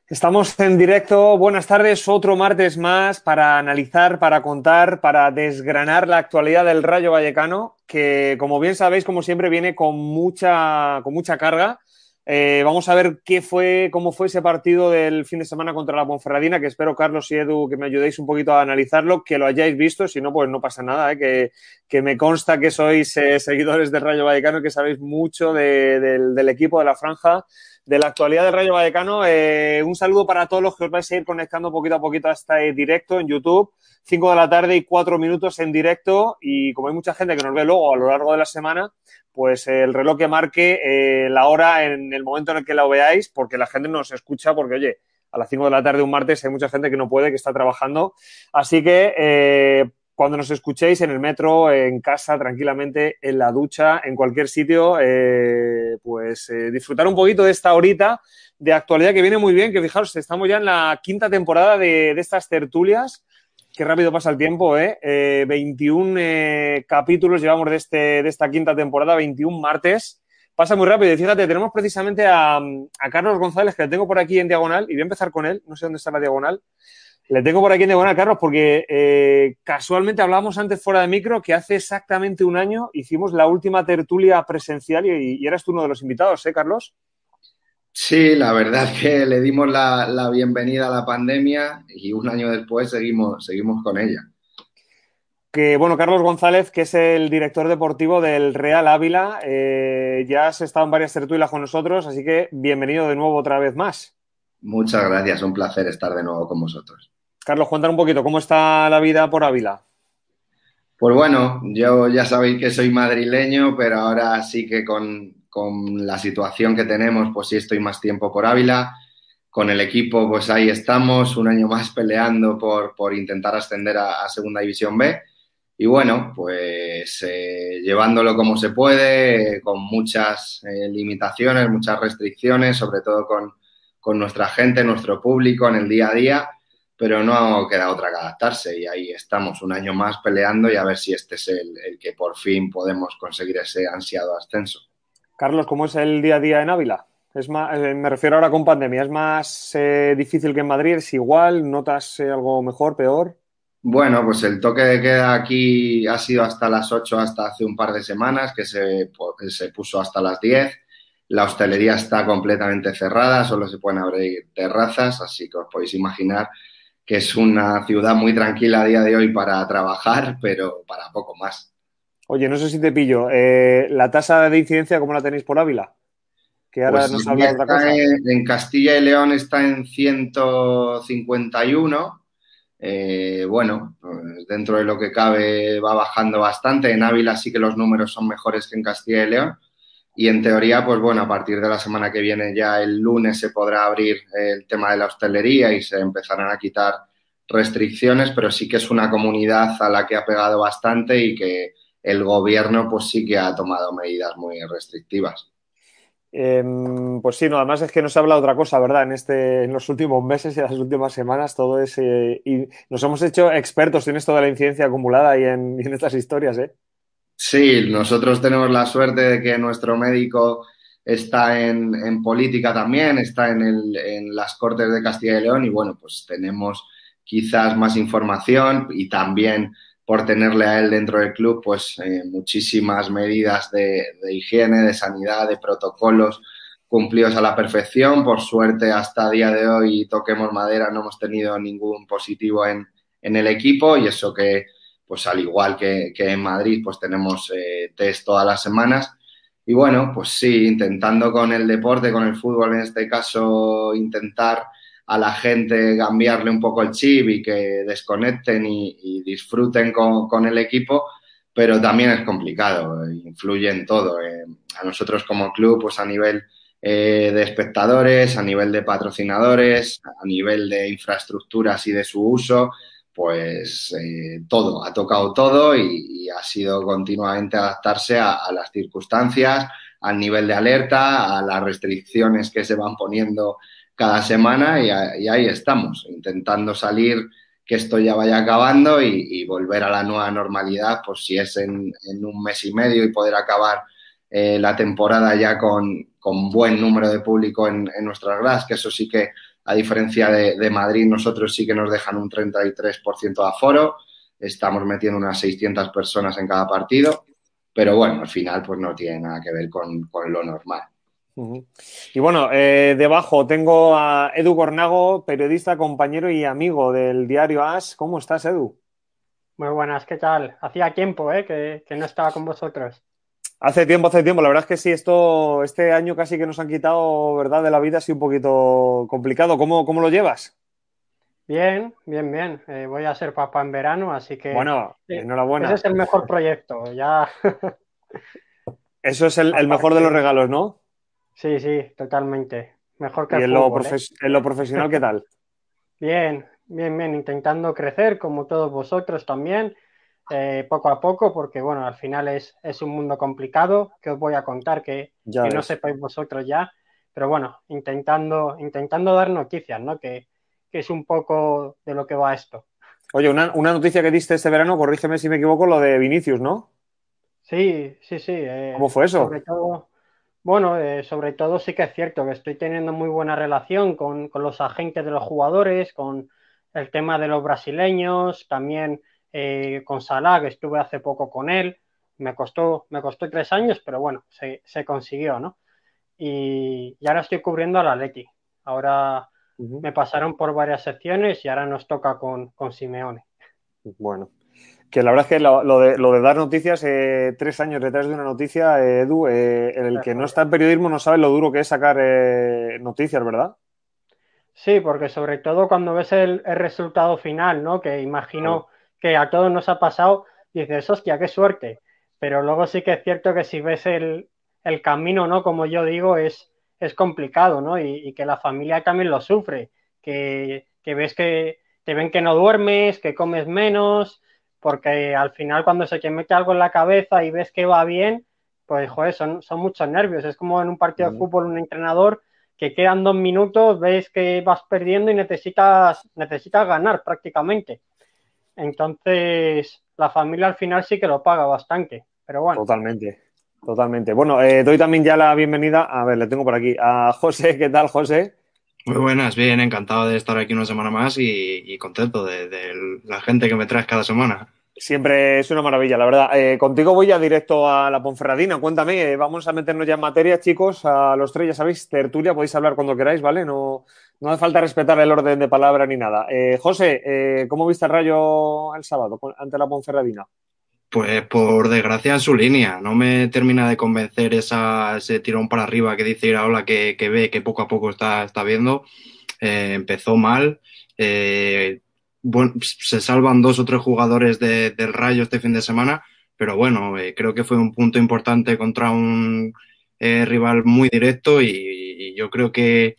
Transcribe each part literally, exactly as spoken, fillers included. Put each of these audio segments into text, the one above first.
Estamos en directo. Buenas tardes, otro martes más para analizar, para contar, para desgranar la actualidad del Rayo Vallecano, que como bien sabéis, como siempre, viene con mucha, con mucha carga. Eh, vamos a ver qué fue, cómo fue ese partido del fin de semana contra la Ponferradina, que espero, Carlos y Edu, que me ayudéis un poquito a analizarlo, que lo hayáis visto, si no, pues no pasa nada, ¿eh? que, que me consta que sois eh, seguidores del Rayo Vallecano, que sabéis mucho de, del, del equipo de la franja de la actualidad del Rayo Vallecano. Eh, un saludo para todos los que os vais a ir conectando poquito a poquito a este directo en YouTube. cinco de la tarde y cuatro minutos en directo. Y como hay mucha gente que nos ve luego a lo largo de la semana, pues eh, el reloj que marque eh, la hora en el momento en el que la veáis, porque la gente nos escucha, porque oye, a las cinco de la tarde un martes hay mucha gente que no puede, que está trabajando. Así que eh, cuando nos escuchéis en el metro, en casa, tranquilamente, en la ducha, en cualquier sitio, eh, pues eh, disfrutar un poquito de esta horita de actualidad que viene muy bien, que fijaros, estamos ya en la quinta temporada de, de estas tertulias. Qué rápido pasa el tiempo, ¿eh? eh veintiún eh, capítulos llevamos de, este, de esta quinta temporada, veintiún martes. Pasa muy rápido. Y fíjate, tenemos precisamente a, a Carlos González, que le tengo por aquí en diagonal, y voy a empezar con él. No sé dónde está la diagonal. Le tengo por aquí en diagonal, Carlos, porque eh, casualmente hablábamos antes fuera de micro que hace exactamente un año hicimos la última tertulia presencial y, y eras tú uno de los invitados, ¿eh, Carlos? Sí, la verdad que le dimos la, la bienvenida a la pandemia y un año después seguimos, seguimos con ella. Que, bueno, Carlos González, que es el director deportivo del Real Ávila, eh, ya has estado en varias tertulias con nosotros, así que bienvenido de nuevo otra vez más. Muchas gracias, un placer estar de nuevo con vosotros. Carlos, cuéntanos un poquito, ¿cómo está la vida por Ávila? Pues bueno, yo ya sabéis que soy madrileño, pero ahora sí que con, con la situación que tenemos, pues sí estoy más tiempo por Ávila. Con el equipo, pues ahí estamos, un año más peleando por, por intentar ascender a, a Segunda División B. Y bueno, pues eh, llevándolo como se puede, eh, con muchas eh, limitaciones, muchas restricciones, sobre todo con, con nuestra gente, nuestro público en el día a día, pero no queda otra que adaptarse y ahí estamos un año más peleando y a ver si este es el, el que por fin podemos conseguir ese ansiado ascenso. Carlos, ¿cómo es el día a día en Ávila? Es más, eh, me refiero ahora con pandemia, ¿es más eh, difícil que en Madrid? ¿Es igual? ¿Notas eh, algo mejor, peor? Bueno, pues el toque de queda aquí ha sido hasta las ocho hasta hace un par de semanas, que se, que se puso hasta las diez. La hostelería está completamente cerrada, solo se pueden abrir terrazas, así que os podéis imaginar que es una ciudad muy tranquila a día de hoy para trabajar, pero para poco más. Oye, no sé si te pillo. Eh, ¿la tasa de incidencia cómo la tenéis por Ávila? Que ahora Pues nos aquí habla de otra está cosa. en, en Castilla y León está en ciento cincuenta y uno. Eh, bueno, pues dentro de lo que cabe va bajando bastante. En Ávila sí que los números son mejores que en Castilla y León. Y en teoría, pues bueno, a partir de la semana que viene, ya el lunes se podrá abrir el tema de la hostelería y se empezarán a quitar restricciones, pero sí que es una comunidad a la que ha pegado bastante y que el gobierno pues sí que ha tomado medidas muy restrictivas. Eh, pues sí, no, además es que no se habla de otra cosa, ¿verdad? En este, en los últimos meses y las últimas semanas, todo es. Eh, y nos hemos hecho expertos en esto de la incidencia acumulada y en, y en estas historias, ¿eh? Sí, nosotros tenemos la suerte de que nuestro médico está en, en política también, está en, el, en las Cortes de Castilla y León y bueno, pues tenemos quizás más información y también por tenerle a él dentro del club, pues eh, muchísimas medidas de, de higiene, de sanidad, de protocolos cumplidos a la perfección. Por suerte, hasta día de hoy, toquemos madera, no hemos tenido ningún positivo en, en el equipo y eso que pues al igual que, que en Madrid, pues tenemos eh, test todas las semanas. Y bueno, pues sí, intentando con el deporte, con el fútbol en este caso, intentar a la gente cambiarle un poco el chip y que desconecten y, y disfruten con, con, el equipo, pero también es complicado, influye en todo. Eh, a nosotros como club, pues a nivel eh, de espectadores, a nivel de patrocinadores, a nivel de infraestructuras y de su uso, pues eh, todo, ha tocado todo y, y, ha sido continuamente adaptarse a, a las circunstancias, al nivel de alerta, a las restricciones que se van poniendo cada semana y, a, y ahí estamos, intentando salir, que esto ya vaya acabando y, y volver a la nueva normalidad, pues si es en, en un mes y medio y poder acabar eh, la temporada ya con, con buen número de público en, en nuestras gradas, que eso sí que a diferencia de, de Madrid, nosotros sí que nos dejan un treinta y tres por ciento de aforo, estamos metiendo unas seiscientas personas en cada partido, pero bueno, al final pues no tiene nada que ver con, con lo normal. Ujú. Y bueno, eh, debajo tengo a Edu Cornago, periodista, compañero y amigo del diario As. ¿Cómo estás, Edu? Muy buenas, ¿qué tal? Hacía tiempo, ¿eh? que, que no estaba con vosotros. Hace tiempo, hace tiempo. La verdad es que sí, esto, este año casi que nos han quitado, ¿verdad? De la vida, ha sido un poquito complicado. ¿Cómo, cómo lo llevas? Bien, bien, bien. Eh, voy a ser papá en verano, así que Bueno, eh, ese enhorabuena. es el mejor proyecto. Ya, Eso es el, el mejor de los aparte, regalos, ¿no? sí, sí, totalmente. Mejor que Y el en lo, fútbol, ¿eh? profes- en lo profesional, ¿qué tal? Bien, bien, bien. Intentando crecer, como todos vosotros también, eh, poco a poco, porque bueno, al final es, es un mundo complicado que os voy a contar que, Ya que no ves. sepáis vosotros ya. Pero bueno, intentando, intentando dar noticias, ¿no? Que, que es un poco de lo que va esto. Oye, una, una noticia que diste este verano, corrígeme si me equivoco, lo de Vinicius, ¿no? Sí, sí, sí. ¿Cómo Eh, fue eso? sobre todo, bueno, eh, sobre todo sí que es cierto que estoy teniendo muy buena relación con, con los agentes de los jugadores, con el tema de los brasileños, también eh, con Salah, que estuve hace poco con él. Me costó, me costó tres años, pero bueno, se, se consiguió, ¿no? Y, y ahora estoy cubriendo al Atleti. Ahora Ujú. me pasaron por varias secciones y ahora nos toca con, con Simeone. Bueno. Que la verdad es que lo, lo de, lo de dar noticias, eh, tres años detrás de una noticia, eh, Edu, eh, el que no está en periodismo no sabe lo duro que es sacar eh, noticias, ¿verdad? Sí, porque sobre todo cuando ves el, el resultado final, ¿no? Que Claro. imagino que a todos nos ha pasado, dices, hostia, qué suerte. Pero luego sí que es cierto que si ves el, el camino, ¿no? Como yo digo, es, es complicado, ¿no? Y, y que la familia también lo sufre, que, que ves que te ven que no duermes, que comes menos, porque al final cuando se te mete algo en la cabeza y ves que va bien, pues, joder, son, son muchos nervios. Es como en un partido de Ujú. fútbol, un entrenador que quedan dos minutos, ves que vas perdiendo y necesitas, necesitas ganar prácticamente. Entonces, la familia al final sí que lo paga bastante, pero bueno. Totalmente, totalmente. Bueno, eh, doy también ya la bienvenida, a ver, le tengo por aquí, a José. ¿Qué tal, José? Muy buenas, bien, encantado de estar aquí una semana más y, y contento de, de la gente que me traes cada semana. Siempre es una maravilla, la verdad. Eh, contigo voy ya directo a la Ponferradina. Cuéntame, eh, vamos a meternos ya en materia, chicos. A los tres, ya sabéis, tertulia, podéis hablar cuando queráis, ¿vale? No, no hace falta respetar el orden de palabra ni nada. Eh, José, eh, ¿cómo viste el Rayo el sábado con- ante la Ponferradina? Pues por desgracia en su línea, no me termina de convencer esa, ese tirón para arriba que dice Iraola que, que ve que poco a poco está, está viendo. Eh, empezó mal. Eh, bueno, se salvan dos o tres jugadores de- del Rayo este fin de semana, pero bueno, eh, creo que fue un punto importante contra un eh, rival muy directo y, y yo creo que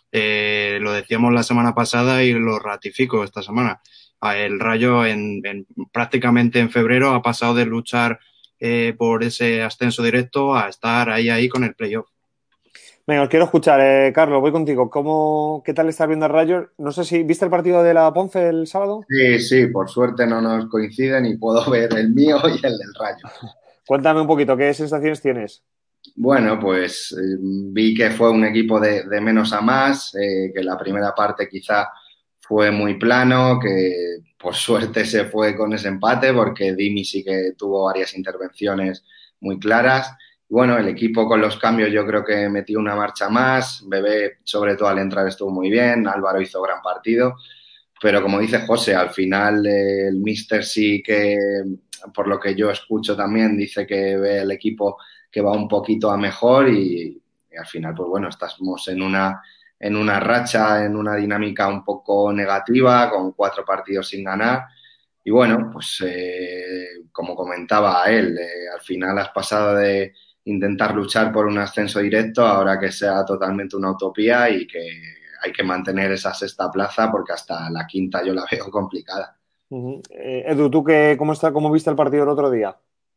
eh, lo decíamos la semana pasada y lo ratifico esta semana. Ah, El Rayo en, en- prácticamente en febrero ha pasado de luchar eh, por ese ascenso directo a estar ahí ahí con el playoff. Venga, os quiero escuchar. Eh, Carlos, voy contigo. ¿Cómo, qué tal estás viendo el Rayo? No sé si viste el partido de la Ponce el sábado. Sí, sí, por suerte no nos coinciden y puedo ver el mío y el del Rayo. Cuéntame un poquito, ¿qué sensaciones tienes? Bueno, pues eh, vi que fue un equipo de, de menos a más, eh, que la primera parte quizá fue muy plano, que por suerte se fue con ese empate porque Dimi sí que tuvo varias intervenciones muy claras. Y bueno, el equipo con los cambios yo creo que metió una marcha más, Bebé sobre todo al entrar estuvo muy bien, Álvaro hizo gran partido, pero como dice José, al final eh, el míster sí que, por lo que yo escucho también, dice que ve el equipo que va un poquito a mejor y, y al final, pues bueno, estamos en una, en una racha, en una dinámica un poco negativa, con cuatro partidos sin ganar. Y bueno, pues eh, como comentaba él, eh, al final has pasado de intentar luchar por un ascenso directo ahora que sea totalmente una utopía y que hay que mantener esa sexta plaza porque hasta la quinta yo la veo complicada. Ujú. Eh, Edu, ¿tú qué, cómo está, cómo viste el partido el otro día?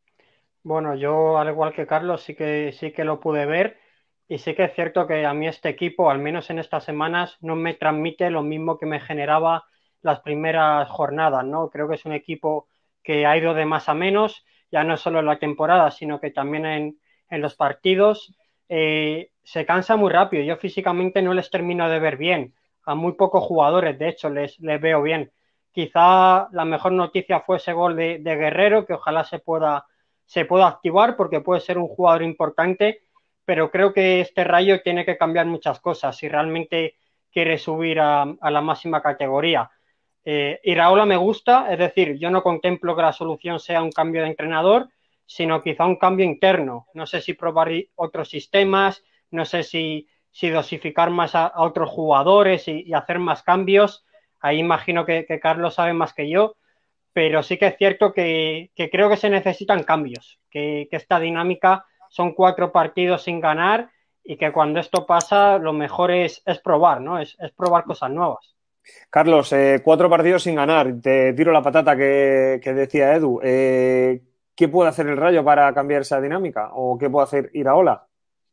Bueno, yo al igual que Carlos sí que sí que lo pude ver y sí que es cierto que a mí este equipo, al menos en estas semanas, no me transmite lo mismo que me generaba las primeras jornadas, ¿no? Creo que es un equipo que ha ido de más a menos, ya no solo en la temporada, sino que también en, en los partidos. Eh, se cansa muy rápido, yo físicamente no les termino de ver bien. a muy pocos jugadores, de hecho, les, les veo bien. Quizá la mejor noticia fue ese gol de, de Guerrero, que ojalá se pueda, se pueda activar porque puede ser un jugador importante, pero creo que este Rayo tiene que cambiar muchas cosas si realmente quiere subir a, a la máxima categoría. Eh, Iraola me gusta, es decir, yo no contemplo que la solución sea un cambio de entrenador, sino quizá un cambio interno. No sé si probar otros sistemas, no sé si, si dosificar más a, a otros jugadores y, y, hacer más cambios. Ahí imagino que, que Carlos sabe más que yo, pero sí que es cierto que, que creo que se necesitan cambios, que, que esta dinámica son cuatro partidos sin ganar y que cuando esto pasa lo mejor es, es probar, ¿no? Es, es probar cosas nuevas. Carlos, eh, cuatro partidos sin ganar. Te tiro la patata que, que decía Edu. Eh, ¿Qué puede hacer el Rayo para cambiar esa dinámica? ¿O qué puede hacer Iraola?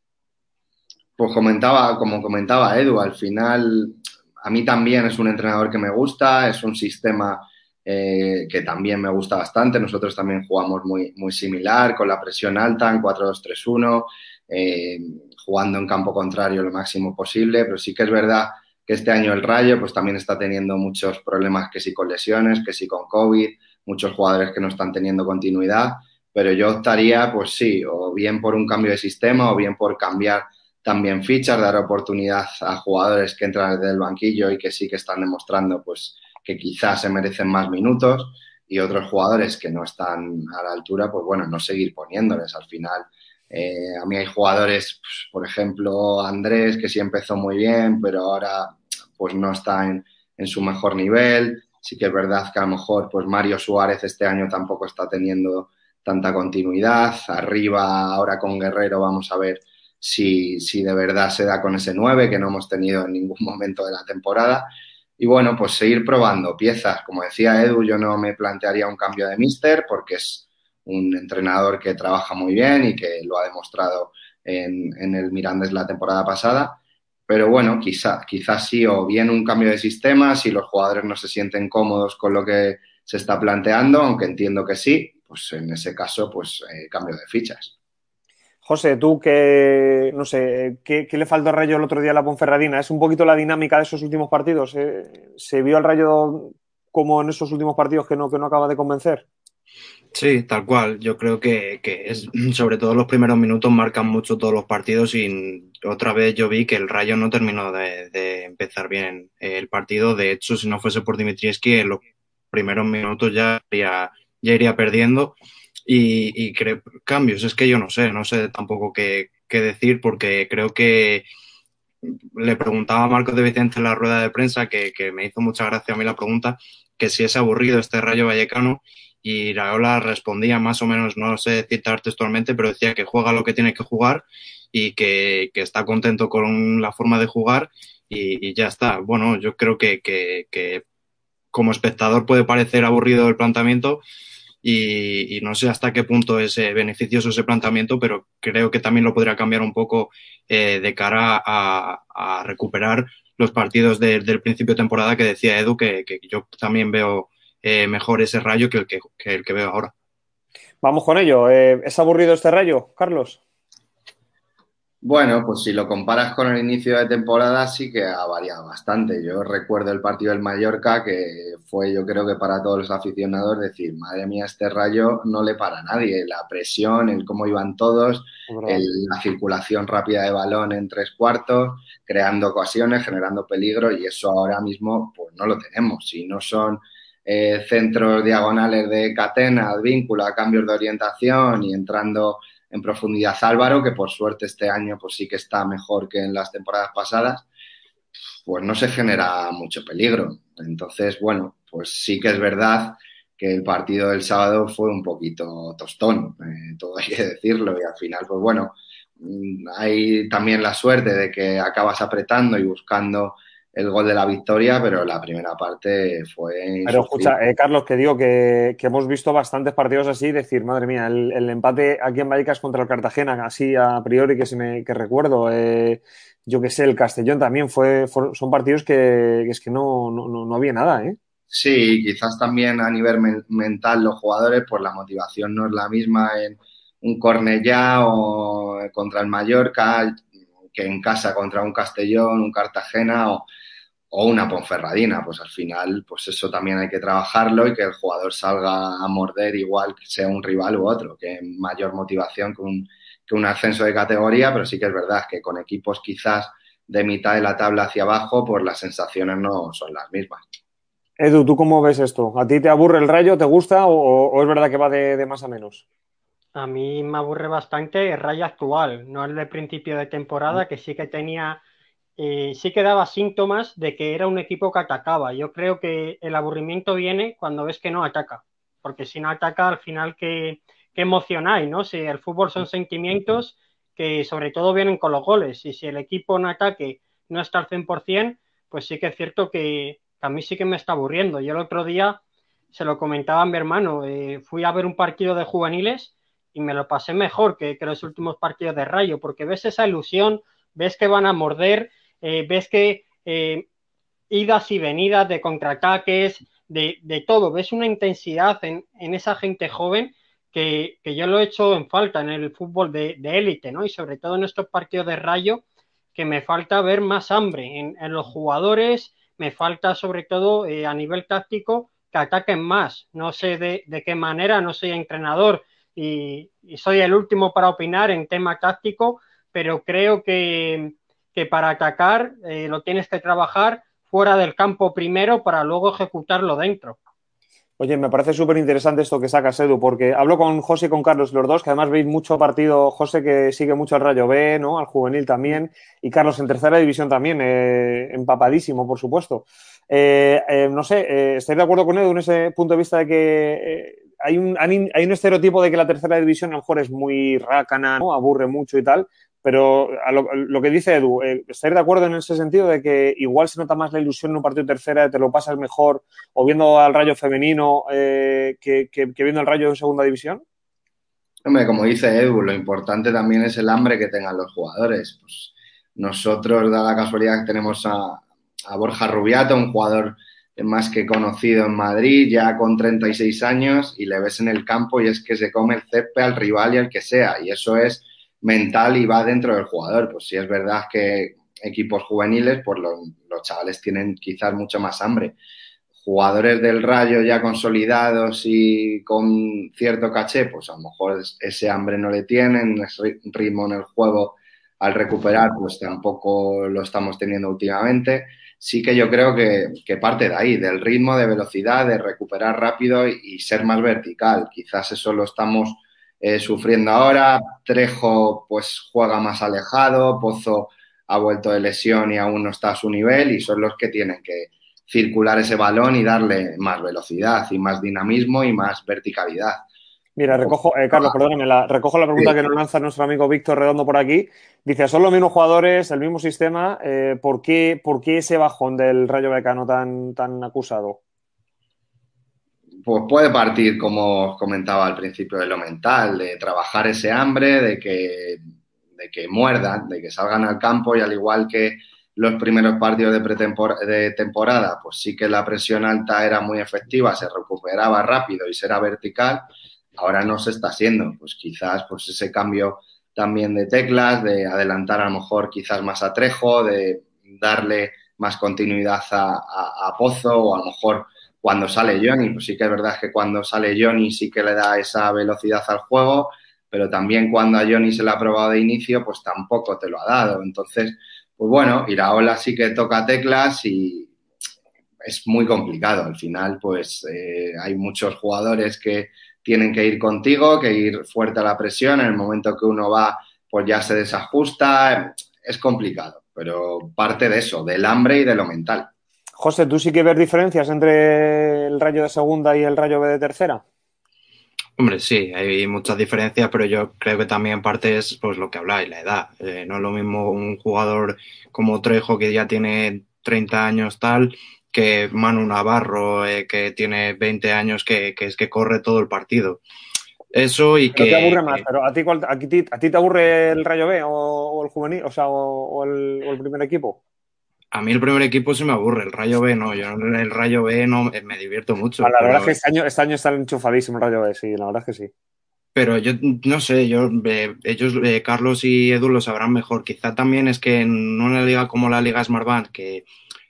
Pues comentaba, como comentaba Edu, al final a mí también es un entrenador que me gusta, es un sistema eh, que también me gusta bastante. Nosotros también jugamos muy, muy similar, con la presión alta en cuatro dos tres uno, eh, jugando en campo contrario lo máximo posible, pero sí que es verdad que este año el Rayo pues también está teniendo muchos problemas, que sí con lesiones, que sí con COVID, muchos jugadores que no están teniendo continuidad, pero yo optaría, pues sí, o bien por un cambio de sistema o bien por cambiar también fichas, dar oportunidad a jugadores que entran desde el banquillo y que sí que están demostrando pues que quizás se merecen más minutos, y otros jugadores que no están a la altura, pues bueno, no seguir poniéndoles. Al final, eh, a mí hay jugadores, pues, por ejemplo, Andrés, que sí empezó muy bien, pero ahora pues no está en, en su mejor nivel. Sí que es verdad que a lo mejor pues Mario Suárez este año tampoco está teniendo tanta continuidad. Arriba, ahora con Guerrero, vamos a ver si, si de verdad se da con ese nueve que no hemos tenido en ningún momento de la temporada. Y bueno, pues seguir probando piezas. Como decía Edu, yo no me plantearía un cambio de míster porque es un entrenador que trabaja muy bien y que lo ha demostrado en, en el Mirandés la temporada pasada. Pero bueno, quizá, quizás sí, o bien un cambio de sistema, si los jugadores no se sienten cómodos con lo que se está planteando, aunque entiendo que sí, pues en ese caso, pues eh, cambio de fichas. José, tú que, no sé, ¿qué, qué le faltó al Rayo el otro día a la Ponferradina? ¿Es un poquito la dinámica de esos últimos partidos? ¿Eh? ¿Se vio al Rayo como en esos últimos partidos que no, que no acaba de convencer? Sí, tal cual. Yo creo que, que es, sobre todo los primeros minutos marcan mucho todos los partidos y otra vez yo vi que el Rayo no terminó de, de empezar bien el partido. De hecho, si no fuese por Dimitrievski, en los primeros minutos ya iría, ya iría perdiendo. Y, y creo, cambios, es que yo no sé, no sé tampoco qué, qué decir porque creo que le preguntaba a Marcos de Vicente en la rueda de prensa, que, que me hizo mucha gracia a mí la pregunta, que si es aburrido este Rayo Vallecano, y Iraola respondía más o menos, no sé citar textualmente, pero decía que juega lo que tiene que jugar y que, que está contento con la forma de jugar y, y ya está. Bueno, yo creo que, que, que como espectador puede parecer aburrido el planteamiento, y, y no sé hasta qué punto es eh, beneficioso ese planteamiento, pero creo que también lo podría cambiar un poco eh, de cara a, a recuperar los partidos de, del principio de temporada que decía Edu, que, que yo también veo eh, mejor ese Rayo que el que, que el que veo ahora. Vamos con ello. Eh, ¿Es aburrido este Rayo, Carlos? Bueno, pues si lo comparas con el inicio de temporada sí que ha variado bastante. Yo recuerdo el partido del Mallorca, que fue, yo creo que para todos los aficionados, decir, madre mía, este Rayo no le para a nadie. La presión, el cómo iban todos, el, la circulación rápida de balón en tres cuartos, creando ocasiones, generando peligro, y eso ahora mismo pues no lo tenemos. Si no son eh, centros diagonales de catena, advíncula, cambios de orientación y entrando en profundidad Álvaro, que por suerte este año pues sí que está mejor que en las temporadas pasadas, pues no se genera mucho peligro. Entonces, bueno, pues sí que es verdad que el partido del sábado fue un poquito tostón, eh, todo hay que decirlo, y al final, pues bueno, hay también la suerte de que acabas apretando y buscando el gol de la victoria, pero la primera parte fue Pero insufrible. escucha, eh, Carlos, que digo que, que hemos visto bastantes partidos así, decir, madre mía, el, el empate aquí en Vallecas contra el Cartagena, así a priori que, se me, que recuerdo, eh, yo que sé, el Castellón también, fue, fue son partidos que, que es que no, no, no había nada, ¿eh? Sí, quizás también a nivel men- mental los jugadores, pues la motivación no es la misma en un Cornellá o contra el Mallorca que en casa contra un Castellón, un Cartagena o o una Ponferradina, pues al final pues eso también hay que trabajarlo y que el jugador salga a morder igual que sea un rival u otro, que mayor motivación que un, que un ascenso de categoría, pero sí que es verdad que con equipos quizás de mitad de la tabla hacia abajo, pues las sensaciones no son las mismas. Edu, ¿tú cómo ves esto? ¿A ti te aburre el Rayo? ¿Te gusta? ¿O, o es verdad que va de, de más a menos? A mí me aburre bastante el Rayo actual, no el de principio de temporada, que sí que tenía, eh, sí que daba síntomas de que era un equipo que atacaba. Yo creo que el aburrimiento viene cuando ves que no ataca, porque si no ataca, al final, ¿qué, qué emoción hay, ¿no? Si el fútbol son sentimientos que sobre todo vienen con los goles, y si el equipo en ataque no está al cien por ciento, pues sí que es cierto que, que a mí sí que me está aburriendo. Yo el otro día se lo comentaba a mi hermano, eh, fui a ver un partido de juveniles y me lo pasé mejor que, que los últimos partidos de Rayo, porque ves esa ilusión, ves que van a morder, eh, ves que eh, idas y venidas de contraataques, de, de todo, ves una intensidad en, en esa gente joven que, que, yo lo he hecho en falta en el fútbol de, de élite, ¿no? Y sobre todo en estos partidos de Rayo, que me falta ver más hambre en, en los jugadores, me falta sobre todo eh, a nivel táctico que ataquen más. No sé de, de qué manera, no soy entrenador, y, y soy el último para opinar en tema táctico, pero creo que, que para atacar eh, lo tienes que trabajar fuera del campo primero para luego ejecutarlo dentro. Oye, me parece súper interesante esto que sacas, Edu, porque hablo con José y con Carlos, los dos, que además veis mucho partido, José que sigue mucho al Rayo B, ¿no? Al juvenil también, y Carlos en tercera división también, eh, empapadísimo, por supuesto. Eh, eh, no sé, eh, ¿estáis de acuerdo con Edu en ese punto de vista de que eh, hay, un, hay un estereotipo de que la tercera división a lo mejor es muy rácana, ¿no? Aburre mucho y tal? Pero a lo, lo que dice Edu, eh, ¿estáis de acuerdo en ese sentido de que igual se nota más la ilusión en un partido de tercera, te lo pasas mejor o viendo al Rayo femenino eh, que, que, que viendo al Rayo en segunda división? Hombre, como dice Edu, lo importante también es el hambre que tengan los jugadores. Pues nosotros, da la casualidad que tenemos a, a Borja Rubiato, un jugador más que conocido en Madrid, ya con treinta y seis años, y le ves en el campo y es que se come el césped al rival y al que sea, y eso es mental y va dentro del jugador. Pues sí es verdad que equipos juveniles, pues los, los chavales tienen quizás mucho más hambre. Jugadores del Rayo ya consolidados y con cierto caché, pues a lo mejor ese hambre no le tienen, ese ritmo en el juego al recuperar, pues tampoco lo estamos teniendo últimamente. Sí que yo creo que, que parte de ahí, del ritmo, de velocidad, de recuperar rápido y, y ser más vertical. Quizás eso lo estamos eh, sufriendo ahora. Trejo pues juega más alejado, Pozo ha vuelto de lesión y aún no está a su nivel y son los que tienen que circular ese balón y darle más velocidad y más dinamismo y más verticalidad. Mira, recojo, eh, Carlos, perdóname, la, recojo la pregunta Sí. que nos lanza nuestro amigo Víctor Redondo por aquí. Dice, son los mismos jugadores, el mismo sistema, eh, ¿por qué, ¿por qué ese bajón del Rayo Vallecano tan, tan acusado? Pues puede partir, como os comentaba al principio, de lo mental, de trabajar ese hambre, de que, de que muerdan, de que salgan al campo y al igual que los primeros partidos de, pretempor- de temporada, pues sí que la presión alta era muy efectiva, se recuperaba rápido y será vertical, ahora no se está haciendo. Pues quizás pues ese cambio también de teclas, de adelantar a lo mejor quizás más a Trejo, de darle más continuidad a, a, a Pozo o a lo mejor cuando sale Johnny, pues sí que es verdad que cuando sale Johnny sí que le da esa velocidad al juego, pero también cuando a Johnny se le ha probado de inicio, pues tampoco te lo ha dado. Entonces, pues bueno, Iraola sí que toca teclas y es muy complicado. Al final, pues eh, hay muchos jugadores que tienen que ir contigo, que ir fuerte a la presión. En el momento que uno va, pues ya se desajusta. Es complicado, pero parte de eso, del hambre y de lo mental. José, ¿tú sí que ves diferencias entre el Rayo de segunda y el Rayo B de tercera? Hombre, sí, hay muchas diferencias, pero yo creo que también parte es pues lo que habláis, la edad. Eh, no es lo mismo un jugador como Trejo que ya tiene treinta años tal, que Manu Navarro eh, que tiene veinte años que, que es que corre todo el partido. Eso y ¿Pero qué que, aburre más? que ¿Pero a ti, cuál- a ti, a ti te aburre el Rayo B o, o el juvenil, o sea, o, o el, o el primer equipo? a mí el primer equipo se me aburre, el Rayo B no, yo en el Rayo B no me divierto Ah, mucho, la verdad es pero que este año, este año está enchufadísimo el Rayo B, sí, la verdad es que sí. Pero yo no sé, yo eh, ellos, eh, Carlos y Edu lo sabrán mejor. Quizá también es que en una liga como la Liga Smartbank, que,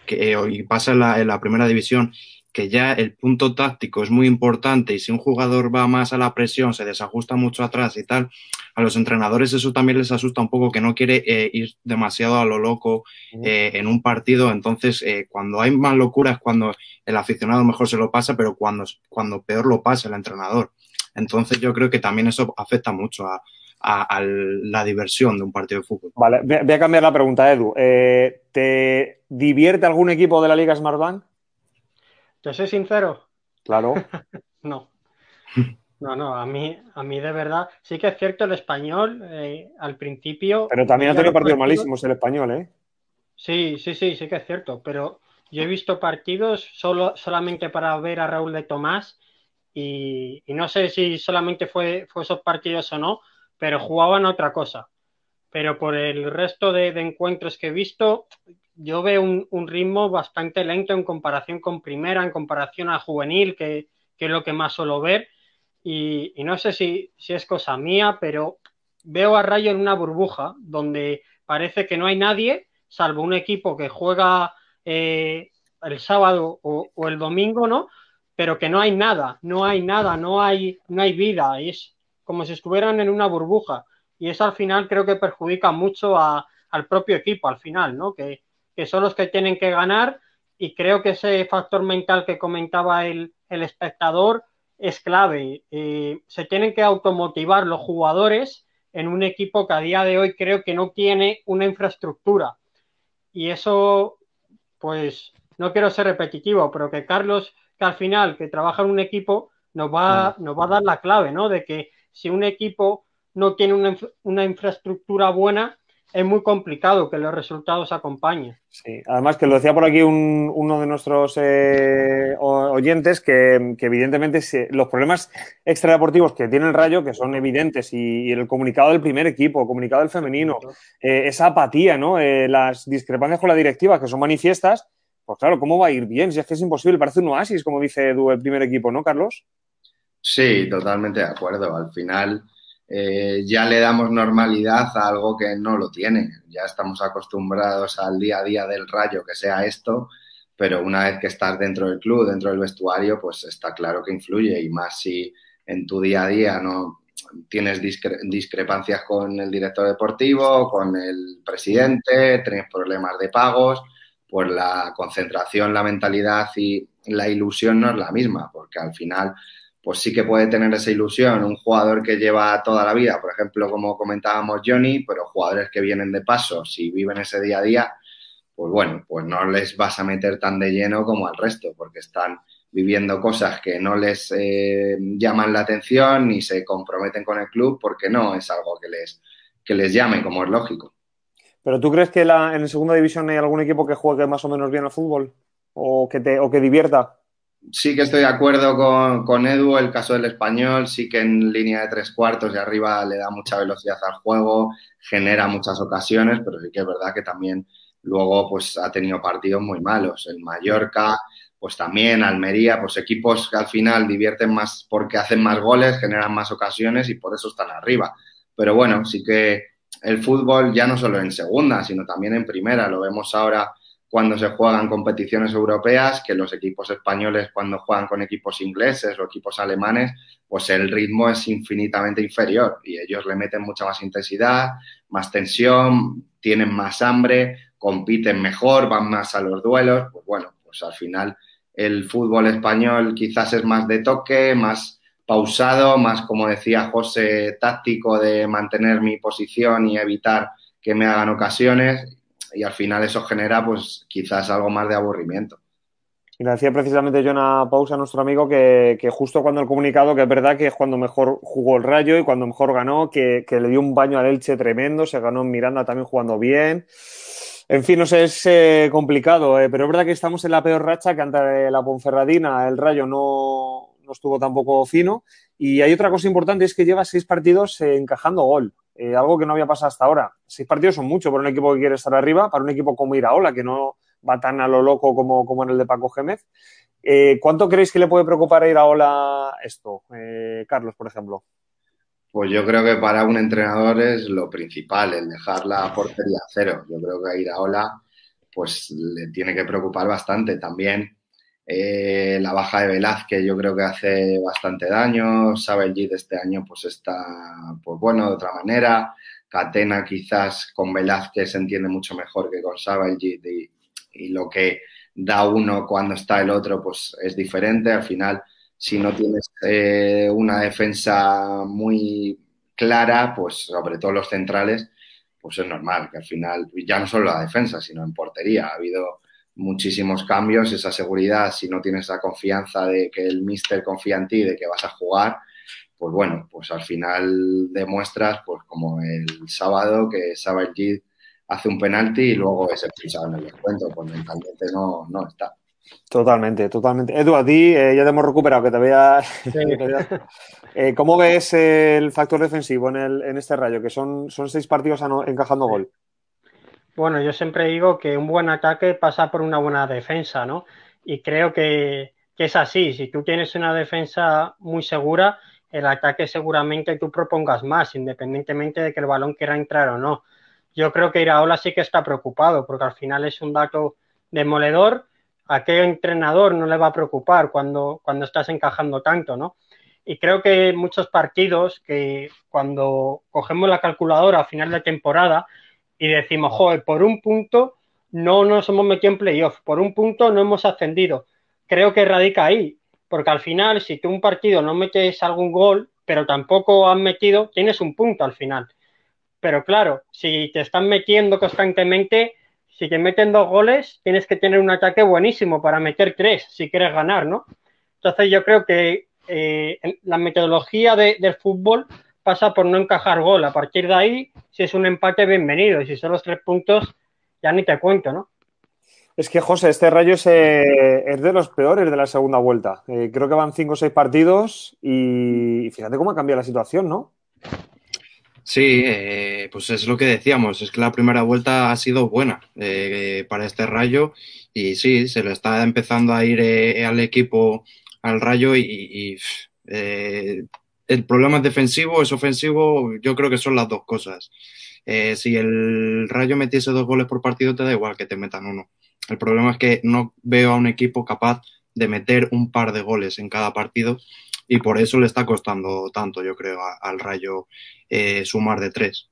que, y pasa en la, en la primera división, que ya el punto táctico es muy importante y si un jugador va más a la presión, se desajusta mucho atrás y tal, a los entrenadores eso también les asusta un poco, que no quiere eh, ir demasiado a lo loco eh, en un partido. Entonces, eh, cuando hay más locura es cuando el aficionado mejor se lo pasa, pero cuando, cuando peor lo pasa el entrenador. Entonces, yo creo que también eso afecta mucho a, a, a la diversión de un partido de fútbol. Vale, voy a cambiar la pregunta, Edu. Eh, ¿te divierte algún equipo de la Liga Smartbank? ¿Te soy sincero? Claro. No. No, no, a mí, a mí de verdad, sí que es cierto el Español, eh, al principio Pero también ha veía tenido los partidos partidos. malísimos el Español, ¿eh? Sí, sí, sí, sí que es cierto, pero yo he visto partidos solo, solamente para ver a Raúl de Tomás y, y no sé si solamente fue, fue esos partidos o no, pero jugaban otra cosa. Pero por el resto de, de encuentros que he visto, yo veo un, un ritmo bastante lento en comparación con primera, en comparación a juvenil, que, que es lo que más suelo ver. Y, y no sé si, si es cosa mía, pero veo a Rayo en una burbuja donde parece que no hay nadie, salvo un equipo que juega eh, el sábado o, o, el domingo, ¿no? Pero que no hay nada, no hay nada, no hay, no hay vida, es como si estuvieran en una burbuja. Y eso al final creo que perjudica mucho a, al propio equipo, al final, ¿no? Que, que son los que tienen que ganar y creo que ese factor mental que comentaba el, el espectador es clave. Eh, se tienen que automotivar los jugadores en un equipo que a día de hoy creo que no tiene una infraestructura. Y eso, pues, no quiero ser repetitivo, pero que Carlos, que al final, que trabaja en un equipo, nos va, nos va a dar la clave, ¿no? De que si un equipo no tiene una, una infraestructura buena, es muy complicado que los resultados acompañen. Sí, además que lo decía por aquí un, uno de nuestros eh, oyentes, que, que evidentemente se, los problemas extradeportivos que tiene el Rayo, que son evidentes, y, y el comunicado del primer equipo, el comunicado del femenino, eh, esa apatía, ¿no? Eh, las discrepancias con la directiva, que son manifiestas, pues claro, ¿cómo va a ir bien? Si es que es imposible, parece un oasis, como dice Edu, el primer equipo, ¿no, Carlos? Sí, totalmente de acuerdo. Al final eh, ya le damos normalidad a algo que no lo tiene. Ya estamos acostumbrados al día a día del Rayo que sea esto, pero una vez que estás dentro del club, dentro del vestuario, pues está claro que influye y más si en tu día a día no tienes discre discrepancias con el director deportivo, con el presidente, tienes problemas de pagos, pues la concentración, la mentalidad y la ilusión no es la misma, porque al final pues sí que puede tener esa ilusión un jugador que lleva toda la vida, por ejemplo, como comentábamos Johnny, pero jugadores que vienen de paso, si viven ese día a día, pues bueno, pues no les vas a meter tan de lleno como al resto, porque están viviendo cosas que no les eh, llaman la atención ni se comprometen con el club porque no es algo que les, que les llame, como es lógico. ¿Pero tú crees que la, en segunda división hay algún equipo que juegue más o menos bien al fútbol? ¿O que, te, o que divierta? Sí que estoy de acuerdo con, con Edu, el caso del Español, sí que en línea de tres cuartos de arriba le da mucha velocidad al juego, genera muchas ocasiones, pero sí que es verdad que también luego pues ha tenido partidos muy malos. El Mallorca, pues también, Almería, pues equipos que al final divierten más porque hacen más goles, generan más ocasiones y por eso están arriba. Pero bueno, sí que el fútbol ya no solo en segunda, sino también en primera, lo vemos ahora cuando se juegan competiciones europeas, que los equipos españoles cuando juegan con equipos ingleses o equipos alemanes, pues el ritmo es infinitamente inferior y ellos le meten mucha más intensidad, más tensión, tienen más hambre, compiten mejor, van más a los duelos, pues bueno, pues al final el fútbol español quizás es más de toque, más pausado, más, como decía José, táctico de mantener mi posición y evitar que me hagan ocasiones y al final eso genera pues quizás algo más de aburrimiento. Y le decía precisamente yo una pausa a nuestro amigo que, que justo cuando el comunicado, que es verdad que es cuando mejor jugó el Rayo y cuando mejor ganó, que, que le dio un baño al Elche tremendo, se ganó en Miranda también jugando bien. En fin, no sé, es eh, complicado, eh, pero es verdad que estamos en la peor racha, que ante la Ponferradina el Rayo no, no estuvo tampoco fino. Y hay otra cosa importante, es que lleva seis partidos eh, encajando gol, eh, algo que no había pasado hasta ahora. Seis partidos son mucho para un equipo que quiere estar arriba, para un equipo como Iraola, que no va tan a lo loco como, como en el de Paco Gémez. Eh, ¿Cuánto creéis que le puede preocupar a Iraola esto, eh, Carlos, por ejemplo? Pues yo creo que para un entrenador es lo principal, el dejar la portería a cero. Yo creo que a Iraola pues le tiene que preocupar bastante. También eh, la baja de Velázquez yo creo que hace bastante daño. Sabellit este año pues está, pues bueno, de otra manera. Catena quizás con Velázquez se entiende mucho mejor que con Sabellit y, y lo que da uno cuando está el otro pues es diferente. Al final, si no tienes eh, una defensa muy clara, pues sobre todo los centrales, pues es normal que al final, ya no solo la defensa, sino en portería, ha habido muchísimos cambios, esa seguridad, si no tienes la confianza de que el míster confía en ti, de que vas a jugar, pues bueno, pues al final demuestras, pues como el sábado, que Sabellit hace un penalti y luego es expulsado en el descuento, pues mentalmente no, no está. Totalmente, totalmente. Edu, a ti eh, ya te hemos recuperado, que te veas. Sí. Que te veas. Eh, ¿cómo ves el factor defensivo en, el, en este Rayo? Que son, son seis partidos ano- encajando Sí. gol. Bueno, yo siempre digo que un buen ataque pasa por una buena defensa, ¿no? Y creo que, que es así. Si tú tienes una defensa muy segura, el ataque seguramente tú propongas más, independientemente de que el balón quiera entrar o no. Yo creo que Iraola sí que está preocupado, porque al final es un dato demoledor. ¿A qué entrenador no le va a preocupar cuando, cuando estás encajando tanto, ¿no? Y creo que muchos partidos que cuando cogemos la calculadora a final de temporada y decimos, joder, por un punto no nos hemos metido en playoff, por un punto no hemos ascendido. Creo que radica ahí, porque al final, si tú un partido no metes algún gol, pero tampoco has metido, tienes un punto al final. Pero claro, si te están metiendo constantemente, si te meten dos goles, tienes que tener un ataque buenísimo para meter tres, si quieres ganar, ¿no? Entonces yo creo que eh, la metodología de, del fútbol pasa por no encajar gol. A partir de ahí, si es un empate, bienvenido. Y si son los tres puntos, ya ni te cuento, ¿no? Es que, José, este Rayo es, eh, es de los peores de la segunda vuelta. Eh, creo que van cinco o seis partidos y fíjate cómo ha cambiado la situación, ¿no? Sí, eh, pues es lo que decíamos, es que la primera vuelta ha sido buena eh, para este Rayo y sí, se le está empezando a ir eh, al equipo al Rayo y, y, eh, el problema es defensivo, es ofensivo, yo creo que son las dos cosas. Eh, si el Rayo metiese dos goles por partido, te da igual que te metan uno. El problema es que no veo a un equipo capaz de meter un par de goles en cada partido y por eso le está costando tanto, yo creo, a, al Rayo eh, sumar de tres.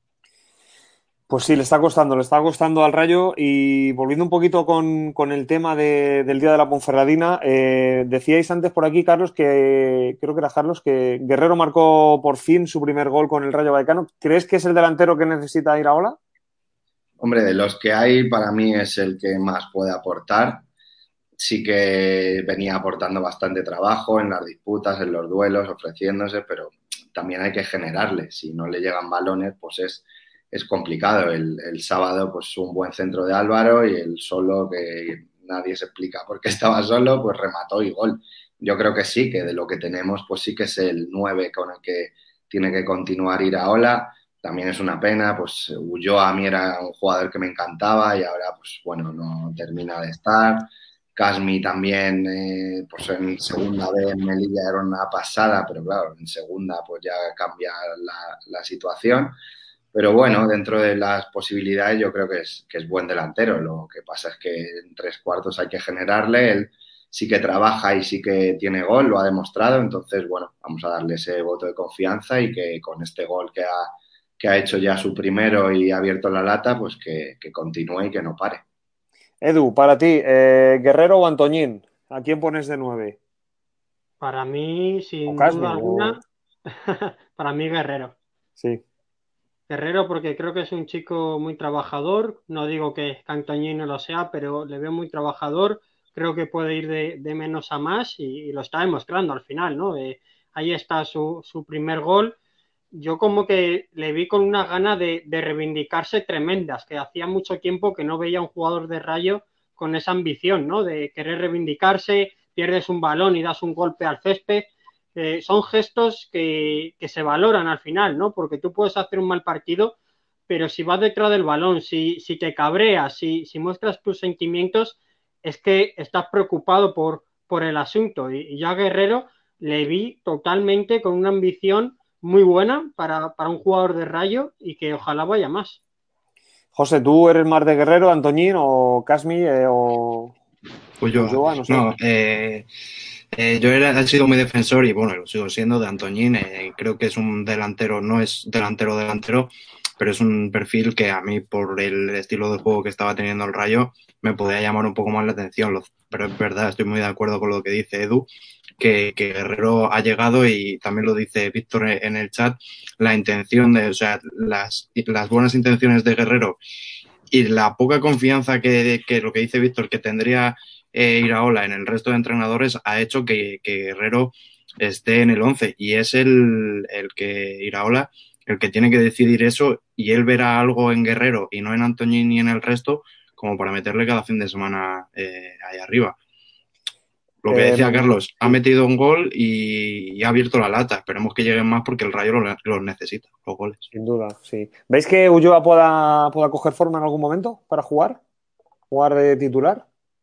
Pues sí, le está costando, le está costando al Rayo. Y volviendo un poquito con, con el tema de- del Día de la Ponferradina, eh, decíais antes por aquí, Carlos, que creo que era Carlos, que Guerrero marcó por fin su primer gol con el Rayo Vallecano. ¿Crees que es el delantero que necesita Iraola? Hombre, de los que hay, para mí es el que más puede aportar. Sí que venía aportando bastante trabajo en las disputas, en los duelos, ofreciéndose, pero también hay que generarle. Si no le llegan balones, pues es, es complicado. El, el sábado, pues un buen centro de Álvaro y el solo, que nadie se explica por qué estaba solo, pues remató y gol. Yo creo que sí, que de lo que tenemos, pues sí que es el nueve con el que tiene que continuar Iraola. También es una pena, pues Ulloa a mí era un jugador que me encantaba y ahora, pues bueno, no termina de estar. Casmi también, eh, pues en segunda vez en Melilla era una pasada, pero claro, en segunda pues ya cambia la, la situación. Pero bueno, dentro de las posibilidades yo creo que es, que es buen delantero. Lo que pasa es que en tres cuartos hay que generarle. Él sí que trabaja y sí que tiene gol, lo ha demostrado. Entonces, bueno, vamos a darle ese voto de confianza y que con este gol que ha, que ha hecho ya su primero y ha abierto la lata, pues que, que continúe y que no pare. Edu, para ti, eh, ¿Guerrero o Antoñín? ¿A quién pones de nueve? Para mí, ¿O sin Casmi? duda O... alguna, para mí Guerrero. Sí. Guerrero porque creo que es un chico muy trabajador, no digo que Cantoñín no lo sea, pero le veo muy trabajador, creo que puede ir de, de menos a más y, y, lo está demostrando al final, ¿no? Eh, ahí está su, su, primer gol. Yo como que le vi con una gana de, de reivindicarse tremendas, que hacía mucho tiempo que no veía un jugador de Rayo con esa ambición, ¿no? De querer reivindicarse, pierdes un balón y das un golpe al césped. Eh, son gestos que, que, se valoran al final, ¿no? Porque tú puedes hacer un mal partido, pero si vas detrás del balón, si, si te cabreas, si, si, muestras tus sentimientos, es que estás preocupado por, por el asunto. Y, y ya Guerrero le vi totalmente con una ambición muy buena para, para un jugador de Rayo y que ojalá vaya más. José, ¿tú eres más de Guerrero, Antoñín o Casmi eh, o Pues yo, Ulloa? No sé. no, eh, eh, yo era, he sido muy defensor y bueno, lo sigo siendo de Antoñín. Eh, creo que es un delantero, no es delantero delantero, pero es un perfil que a mí, por el estilo de juego que estaba teniendo el Rayo, me podía llamar un poco más la atención. Lo- pero es verdad, estoy muy de acuerdo con lo que dice Edu, que, que Guerrero ha llegado y también lo dice Víctor en el chat, la intención de, o sea, las, las buenas intenciones de Guerrero y la poca confianza que, que lo que dice Víctor, que tendría eh, Iraola en el resto de entrenadores, ha hecho que, que Guerrero esté en el once y es el, el que Iraola el que tiene que decidir eso y él verá algo en Guerrero y no en Antoñín ni en el resto como para meterle cada fin de semana eh, ahí arriba. Lo que Eh, decía Carlos, ha sí, metido un gol y, y ha abierto la lata. Esperemos que lleguen más porque el Rayo los lo necesita, los goles. sin duda, sí. ¿Veis que Ulloa pueda, pueda coger forma en algún momento para jugar? ¿Jugar de titular?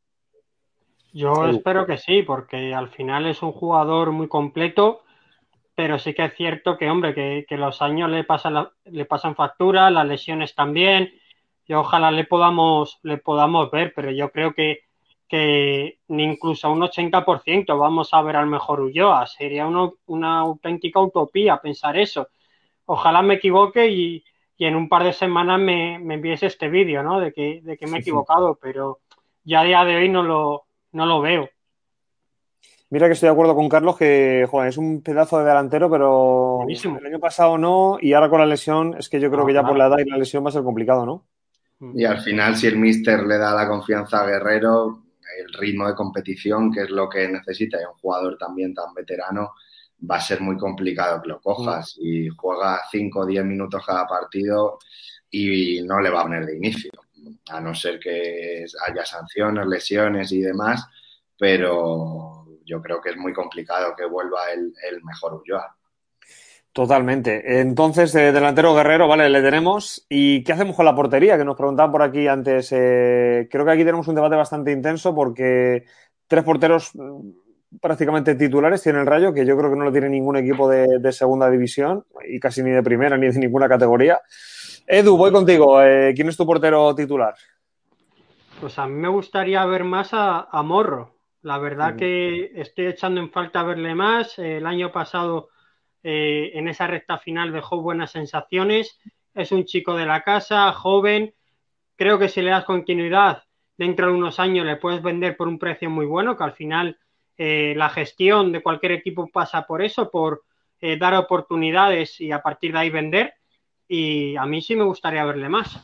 Yo Edu. espero que sí, porque al final es un jugador muy completo, pero sí que es cierto que, hombre, que, que los años le pasan, la- le pasan factura, las lesiones también, y ojalá le podamos, le podamos ver, pero yo creo que, que ni incluso a un ochenta por ciento vamos a ver al mejor Ulloa. Sería uno- una auténtica utopía pensar eso. Ojalá me equivoque y, y en un par de semanas me, me envíes este vídeo, ¿no? De que, de que me he equivocado, pero ya a día de hoy no lo, no lo veo. Mira que estoy de acuerdo con Carlos que joder, es un pedazo de delantero, pero Buenísimo. el año pasado no, y ahora con la lesión, es que yo creo No, que ya por claro. la edad y la lesión va a ser complicado, ¿no? Mm. Y al final, si el míster le da la confianza a Guerrero, el ritmo de competición, que es lo que necesita, y un jugador también tan veterano, va a ser muy complicado que lo Mm. cojas. Y juega cinco o diez minutos cada partido y no le va a poner de inicio, a no ser que haya sanciones, lesiones y demás, pero yo creo que es muy complicado que vuelva el, el mejor Ulloa. Totalmente. Entonces, eh, delantero Guerrero, vale, le tenemos. ¿Y qué hacemos con la portería? Que nos preguntaban por aquí antes. Eh, creo que aquí tenemos un debate bastante intenso porque tres porteros mm, prácticamente titulares tiene el Rayo, que yo creo que no lo tiene ningún equipo de, de segunda división y casi ni de primera ni de ninguna categoría. Edu, voy contigo. Eh, ¿quién es tu portero titular? Pues a mí me gustaría ver más a, a Morro. La verdad Ujú. que estoy echando en falta verle más. Eh, el año pasado, eh, en esa recta final, dejó buenas sensaciones. Es un chico de la casa, joven. Creo que si le das continuidad, dentro de unos años le puedes vender por un precio muy bueno, que al final eh, la gestión de cualquier equipo pasa por eso, por eh, dar oportunidades y a partir de ahí vender. Y a mí sí me gustaría verle más.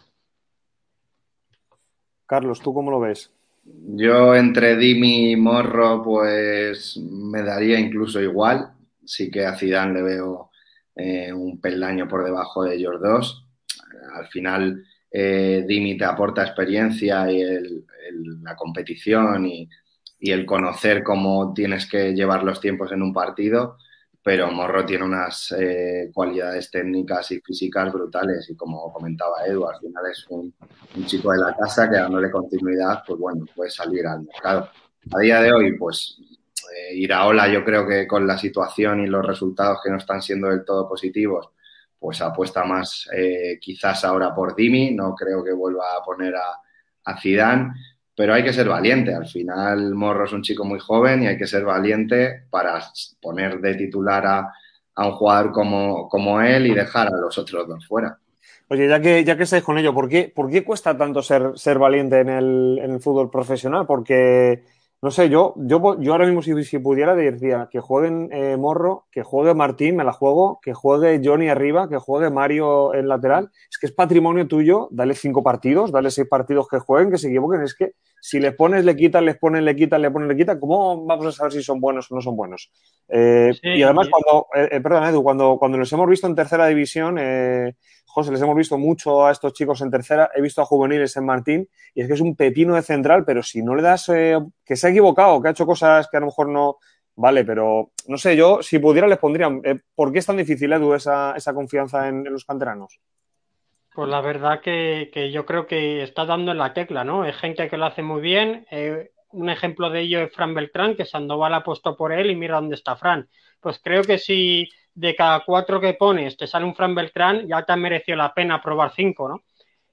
Carlos, ¿tú cómo lo ves? Yo entre Dimi y Morro, pues me daría incluso igual. Sí que a Zidane le veo eh, un peldaño por debajo de ellos dos. Al final, eh, Dimi te aporta experiencia y el- el- la competición y, y el conocer cómo tienes que llevar los tiempos en un partido, pero Morro tiene unas eh, cualidades técnicas y físicas brutales y como comentaba Edu, al final es un un chico de la casa que dándole continuidad, pues bueno, puede salir al mercado. A día de hoy, pues eh, Iraola yo creo que con la situación y los resultados que no están siendo del todo positivos, pues apuesta más eh, quizás ahora por Dimi, no creo que vuelva a poner a, a Zidane, pero hay que ser valiente. Al final Morro es un chico muy joven y hay que ser valiente para poner de titular a, a un jugador como, como él y dejar a los otros dos fuera. Oye, ya que, ya que estáis con ello, ¿por qué, por qué cuesta tanto ser, ser valiente en el, en el fútbol profesional? Porque, no sé, yo, yo, yo ahora mismo si, si pudiera diría que jueguen eh, Morro, que juegue Martín, me la juego, que juegue Johnny arriba, que juegue Mario en lateral. Es que es patrimonio tuyo, dale cinco partidos, dale seis partidos que jueguen, que se equivoquen. Es que si les pones, le quitan, les pones, le quitan, le pones, le quitan, ¿cómo vamos a saber si son buenos o no son buenos? Eh, y además, Sí, cuando, eh, eh, perdón, Edu, cuando, cuando los hemos visto en tercera división, eh, José, les hemos visto mucho a estos chicos en tercera, he visto a juveniles en Martín, y es que es un pepino de central, pero si no le das, eh, que se ha equivocado, que ha hecho cosas que a lo mejor no, vale, pero no sé, yo si pudiera les pondría, eh, ¿por qué es tan difícil, Edu, esa, esa confianza en, en los canteranos? pues la verdad que, que yo creo que está dando en la tecla, ¿no? Hay gente que lo hace muy bien. Eh, un ejemplo de ello es Fran Beltrán, que Sandoval apostó por él y mira dónde está Fran. Pues creo que si de cada cuatro que pones te sale un Fran Beltrán, ya te ha merecido la pena probar cinco, ¿no?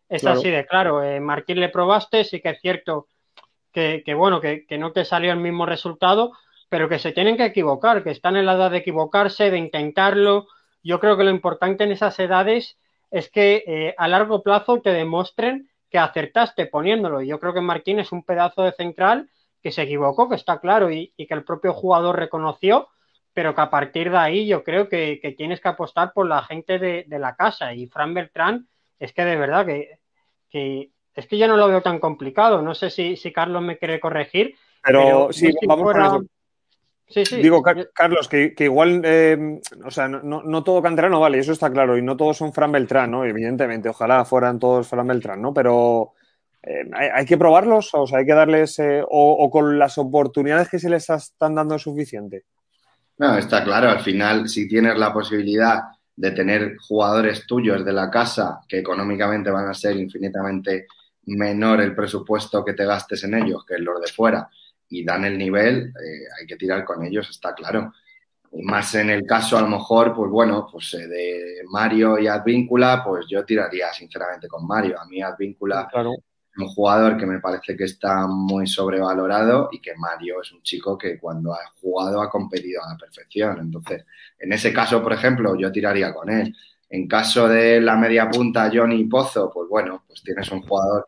es Claro. así de claro. Eh, Martín le probaste, sí que es cierto que, que bueno, que, que no te salió el mismo resultado, pero que se tienen que equivocar, que están en la edad de equivocarse, de intentarlo. Yo creo que lo importante en esas edades es que eh, a largo plazo te demuestren que acertaste poniéndolo. Yo creo que Martín es un pedazo de central que se equivocó, que está claro, y, y que el propio jugador reconoció, pero que a partir de ahí yo creo que, que tienes que apostar por la gente de, de la casa. Y Fran Beltrán es que de verdad que, que es que yo no lo veo tan complicado. No sé si, si Carlos me quiere corregir, pero Pero yo sí, si vamos con fuera... eso. Sí, sí. Digo, Car- Yo... Carlos, que, que igual, eh, o sea, no, no- no todo canterano vale, eso está claro, y no todos son Fran Beltrán, ¿no? Evidentemente, ojalá fueran todos Fran Beltrán, ¿no? Pero eh, hay, hay que probarlos, o sea, hay que darles, eh, o, o con las oportunidades que se les están dando es suficiente. No, está claro, al final, si tienes la posibilidad de tener jugadores tuyos de la casa que económicamente van a ser infinitamente menor el presupuesto que te gastes en ellos que en los de fuera y dan el nivel, eh, hay que tirar con ellos, está claro. Y más en el caso, a lo mejor, pues bueno, pues eh, de Mario y Advíncula, pues yo tiraría sinceramente con Mario. A mí Advíncula Claro. un jugador que me parece que está muy sobrevalorado y que Mario es un chico que cuando ha jugado ha competido a la perfección. Entonces, en ese caso, por ejemplo, yo tiraría con él. En caso de la media punta Johnny Pozo, pues bueno, pues tienes un jugador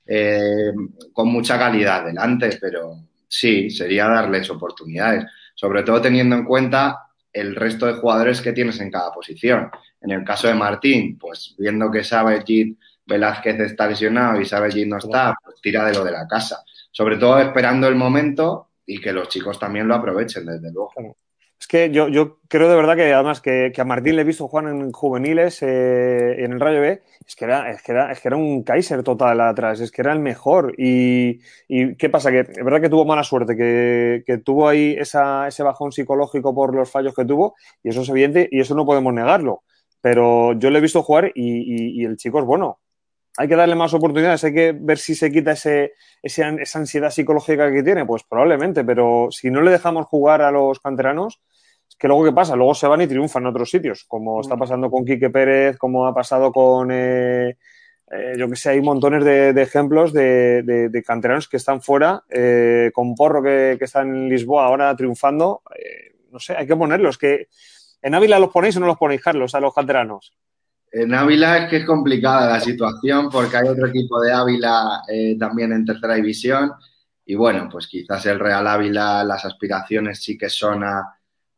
eh, con mucha calidad delante, pero sí, sería darles oportunidades, sobre todo teniendo en cuenta el resto de jugadores que tienes en cada posición. En el caso de Martín, pues viendo que sabe Git Velázquez está lesionado y sabe que no está, pues tira de lo de la casa. Sobre todo esperando el momento y que los chicos también lo aprovechen, desde luego. Claro. Es que yo, yo creo de verdad que además que, que a Martín le he visto jugar en juveniles eh, en el Rayo B, es que era, es que era, es que era un Kaiser total atrás, es que era el mejor. Y, y ¿qué pasa? Que es verdad que tuvo mala suerte, que, que tuvo ahí esa, ese bajón psicológico por los fallos que tuvo, y eso es evidente, y eso no podemos negarlo. Pero yo le he visto jugar y, y, y el chico es bueno. Hay que darle más oportunidades, hay que ver si se quita ese, ese, esa ansiedad psicológica que tiene, pues probablemente, pero si no le dejamos jugar a los canteranos, es que luego ¿qué pasa? Luego se van y triunfan en otros sitios, como está pasando con Quique Pérez, como ha pasado con, eh, eh, yo que sé, hay montones de, de ejemplos de, de, de, canteranos que están fuera, eh, con Porro que, que está en Lisboa ahora triunfando, eh, no sé, hay que ponerlos, que en Ávila los ponéis o no los ponéis, Carlos, a los canteranos. En Ávila es que es complicada la situación porque hay otro equipo de Ávila eh, también en tercera división y bueno, pues quizás el Real Ávila las aspiraciones sí que son a,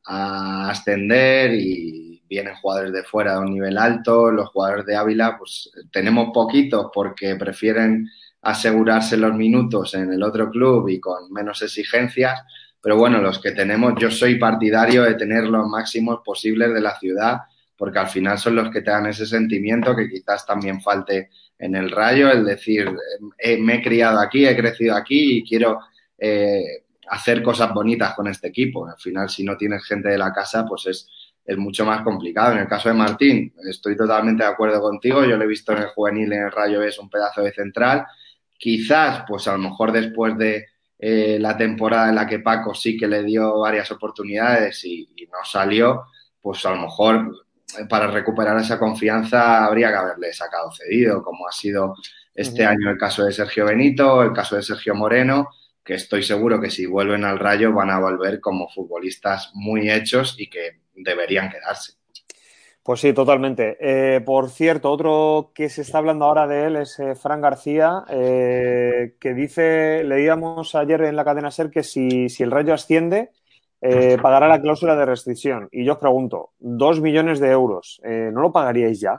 a ascender y vienen jugadores de fuera de un nivel alto, los jugadores de Ávila pues tenemos poquitos porque prefieren asegurarse los minutos en el otro club y con menos exigencias, pero bueno, los que tenemos, yo soy partidario de tener los máximos posibles de la ciudad porque al final son los que te dan ese sentimiento que quizás también falte en el Rayo, el decir, eh, me he criado aquí, he crecido aquí y quiero eh, hacer cosas bonitas con este equipo. Al final, si no tienes gente de la casa, pues es, es mucho más complicado. En el caso de Martín, estoy totalmente de acuerdo contigo, yo lo he visto en el juvenil, en el Rayo, es un pedazo de central. Quizás, pues a lo mejor después de eh, la temporada en la que Paco sí que le dio varias oportunidades y, y no salió, pues a lo mejor para recuperar esa confianza habría que haberle sacado cedido, como ha sido este uh-huh. año el caso de Sergio Benito, el caso de Sergio Moreno, que estoy seguro que si vuelven al Rayo van a volver como futbolistas muy hechos y que deberían quedarse. Pues sí, totalmente. Eh, por cierto, otro que se está hablando ahora de él es eh, Fran García, eh, que dice, leíamos ayer en la cadena SER que si, si el Rayo asciende, eh, pagará la cláusula de rescisión. Y yo os pregunto, dos millones de euros, eh, ¿no lo pagaríais ya,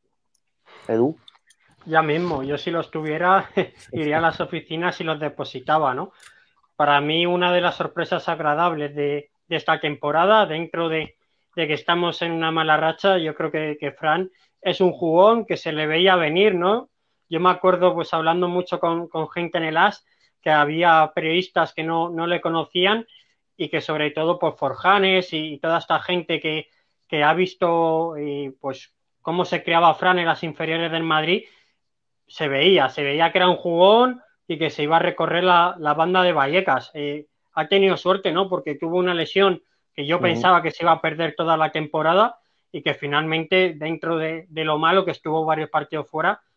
Edu? Ya mismo, yo si los tuviera iría a las oficinas y los depositaba, ¿no? Para mí una de las sorpresas agradables de, de esta temporada, dentro de, de que estamos en una mala racha, yo creo que, que Fran es un jugón que se le veía venir, ¿no? Yo me acuerdo, pues hablando mucho con, con gente en el A S, que había periodistas que no, no le conocían y que sobre todo por Forjanes y, y toda esta gente que, que ha visto eh, pues cómo se creaba Fran en las inferiores del Madrid, se veía, se veía que era un jugón y que se iba a recorrer la, la banda de Vallecas. Eh, ha tenido suerte, ¿no? Porque tuvo una lesión que yo uh-huh. pensaba que se iba a perder toda la temporada y que finalmente, dentro de, de lo malo que estuvo varios partidos fuera,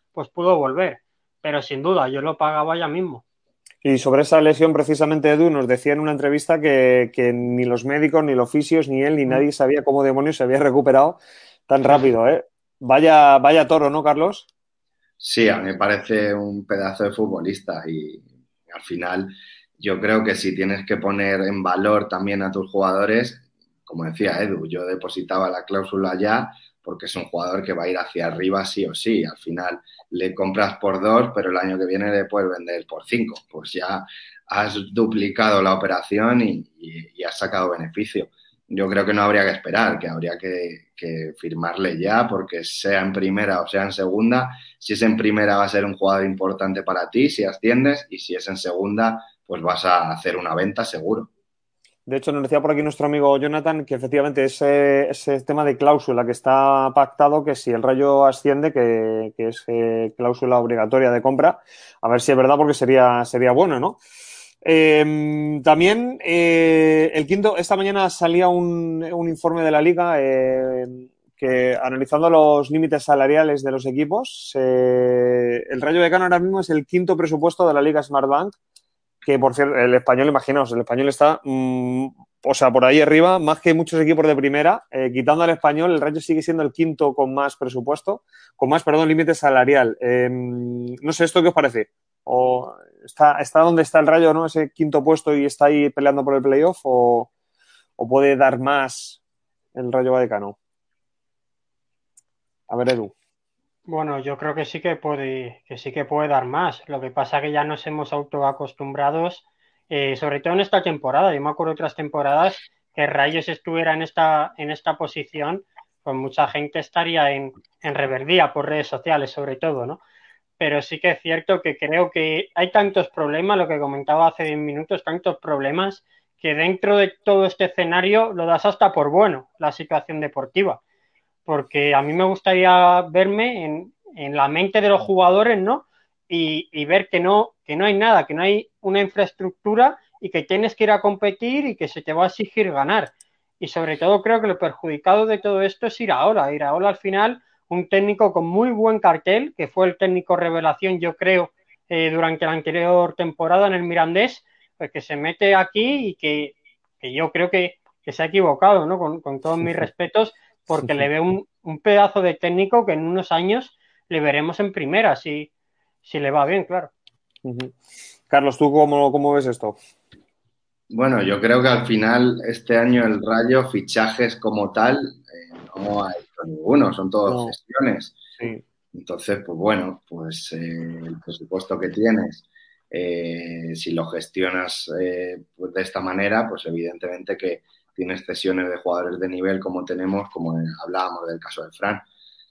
pues pudo volver. Pero sin duda, yo lo pagaba ya mismo. Y sobre esa lesión, precisamente, Edu nos decía en una entrevista que, que ni los médicos, ni los fisios, ni él, ni nadie sabía cómo demonios se había recuperado tan rápido, ¿eh? Vaya, vaya toro, ¿no, Carlos? Sí, a mí me parece un pedazo de futbolista y al final yo creo que si tienes que poner en valor también a tus jugadores, como decía Edu, yo depositaba la cláusula ya porque es un jugador que va a ir hacia arriba sí o sí. Al final le compras por dos, pero el año que viene le puedes vender por cinco. Pues ya has duplicado la operación y, y, y has sacado beneficio. Yo creo que no habría que esperar, que habría que, que firmarle ya, porque sea en primera o sea en segunda, si es en primera va a ser un jugador importante para ti si asciendes, y si es en segunda pues vas a hacer una venta seguro. De hecho, nos decía por aquí nuestro amigo Jonathan que efectivamente ese, ese tema de cláusula que está pactado, que si el Rayo asciende, que, que es eh, cláusula obligatoria de compra, a ver si es verdad porque sería, sería bueno, ¿no? Eh, también eh, el quinto, esta mañana salía un, un informe de la Liga eh, que analizando los límites salariales de los equipos, eh, el Rayo Vallecano ahora mismo es el quinto presupuesto de la Liga Smartbank, que por cierto, el español, imaginaos, el español está, mmm, o sea, por ahí arriba, más que muchos equipos de primera, eh, quitando al español, el Rayo sigue siendo el quinto con más presupuesto, con más, perdón, límite salarial. Eh, no sé, ¿esto qué os parece? ¿O está, está donde está el Rayo, ¿no? Ese quinto puesto y está ahí peleando por el playoff, o, o puede dar más el Rayo Vallecano? A ver, Edu. Bueno, yo creo que sí que puede, que sí que puede dar más. Lo que pasa es que ya nos hemos autoacostumbrados, eh, sobre todo en esta temporada. Yo me acuerdo de otras temporadas que Rayos estuviera en esta, en esta posición, pues mucha gente estaría en, en rebeldía por redes sociales, sobre todo, ¿no? Pero sí que es cierto que creo que hay tantos problemas, lo que comentaba hace diez minutos, tantos problemas, que dentro de todo este escenario lo das hasta por bueno, la situación deportiva, porque a mí me gustaría verme en, en la mente de los jugadores, ¿no? Y, y ver que no, que no hay nada, que no hay una infraestructura y que tienes que ir a competir y que se te va a exigir ganar. Y sobre todo creo que lo perjudicado de todo esto es Iraola. Iraola al final, un técnico con muy buen cartel, que fue el técnico revelación, yo creo, eh, durante la anterior temporada en el Mirandés, pues que se mete aquí y que, que yo creo que, que se ha equivocado, ¿no? Con, con todos mis respetos, porque le veo un, un, pedazo de técnico que en unos años le veremos en primera, si, si le va bien, claro. Uh-huh. Carlos, ¿tú cómo, cómo ves esto? Bueno, yo creo que al final este año el Rayo, fichajes como tal, eh, no ha hecho ninguno, son todos No. gestiones. Sí. Entonces, pues bueno, pues eh, el presupuesto que tienes, eh, si lo gestionas eh, pues de esta manera, pues evidentemente que tienes cesiones de jugadores de nivel como tenemos, como hablábamos del caso de Fran.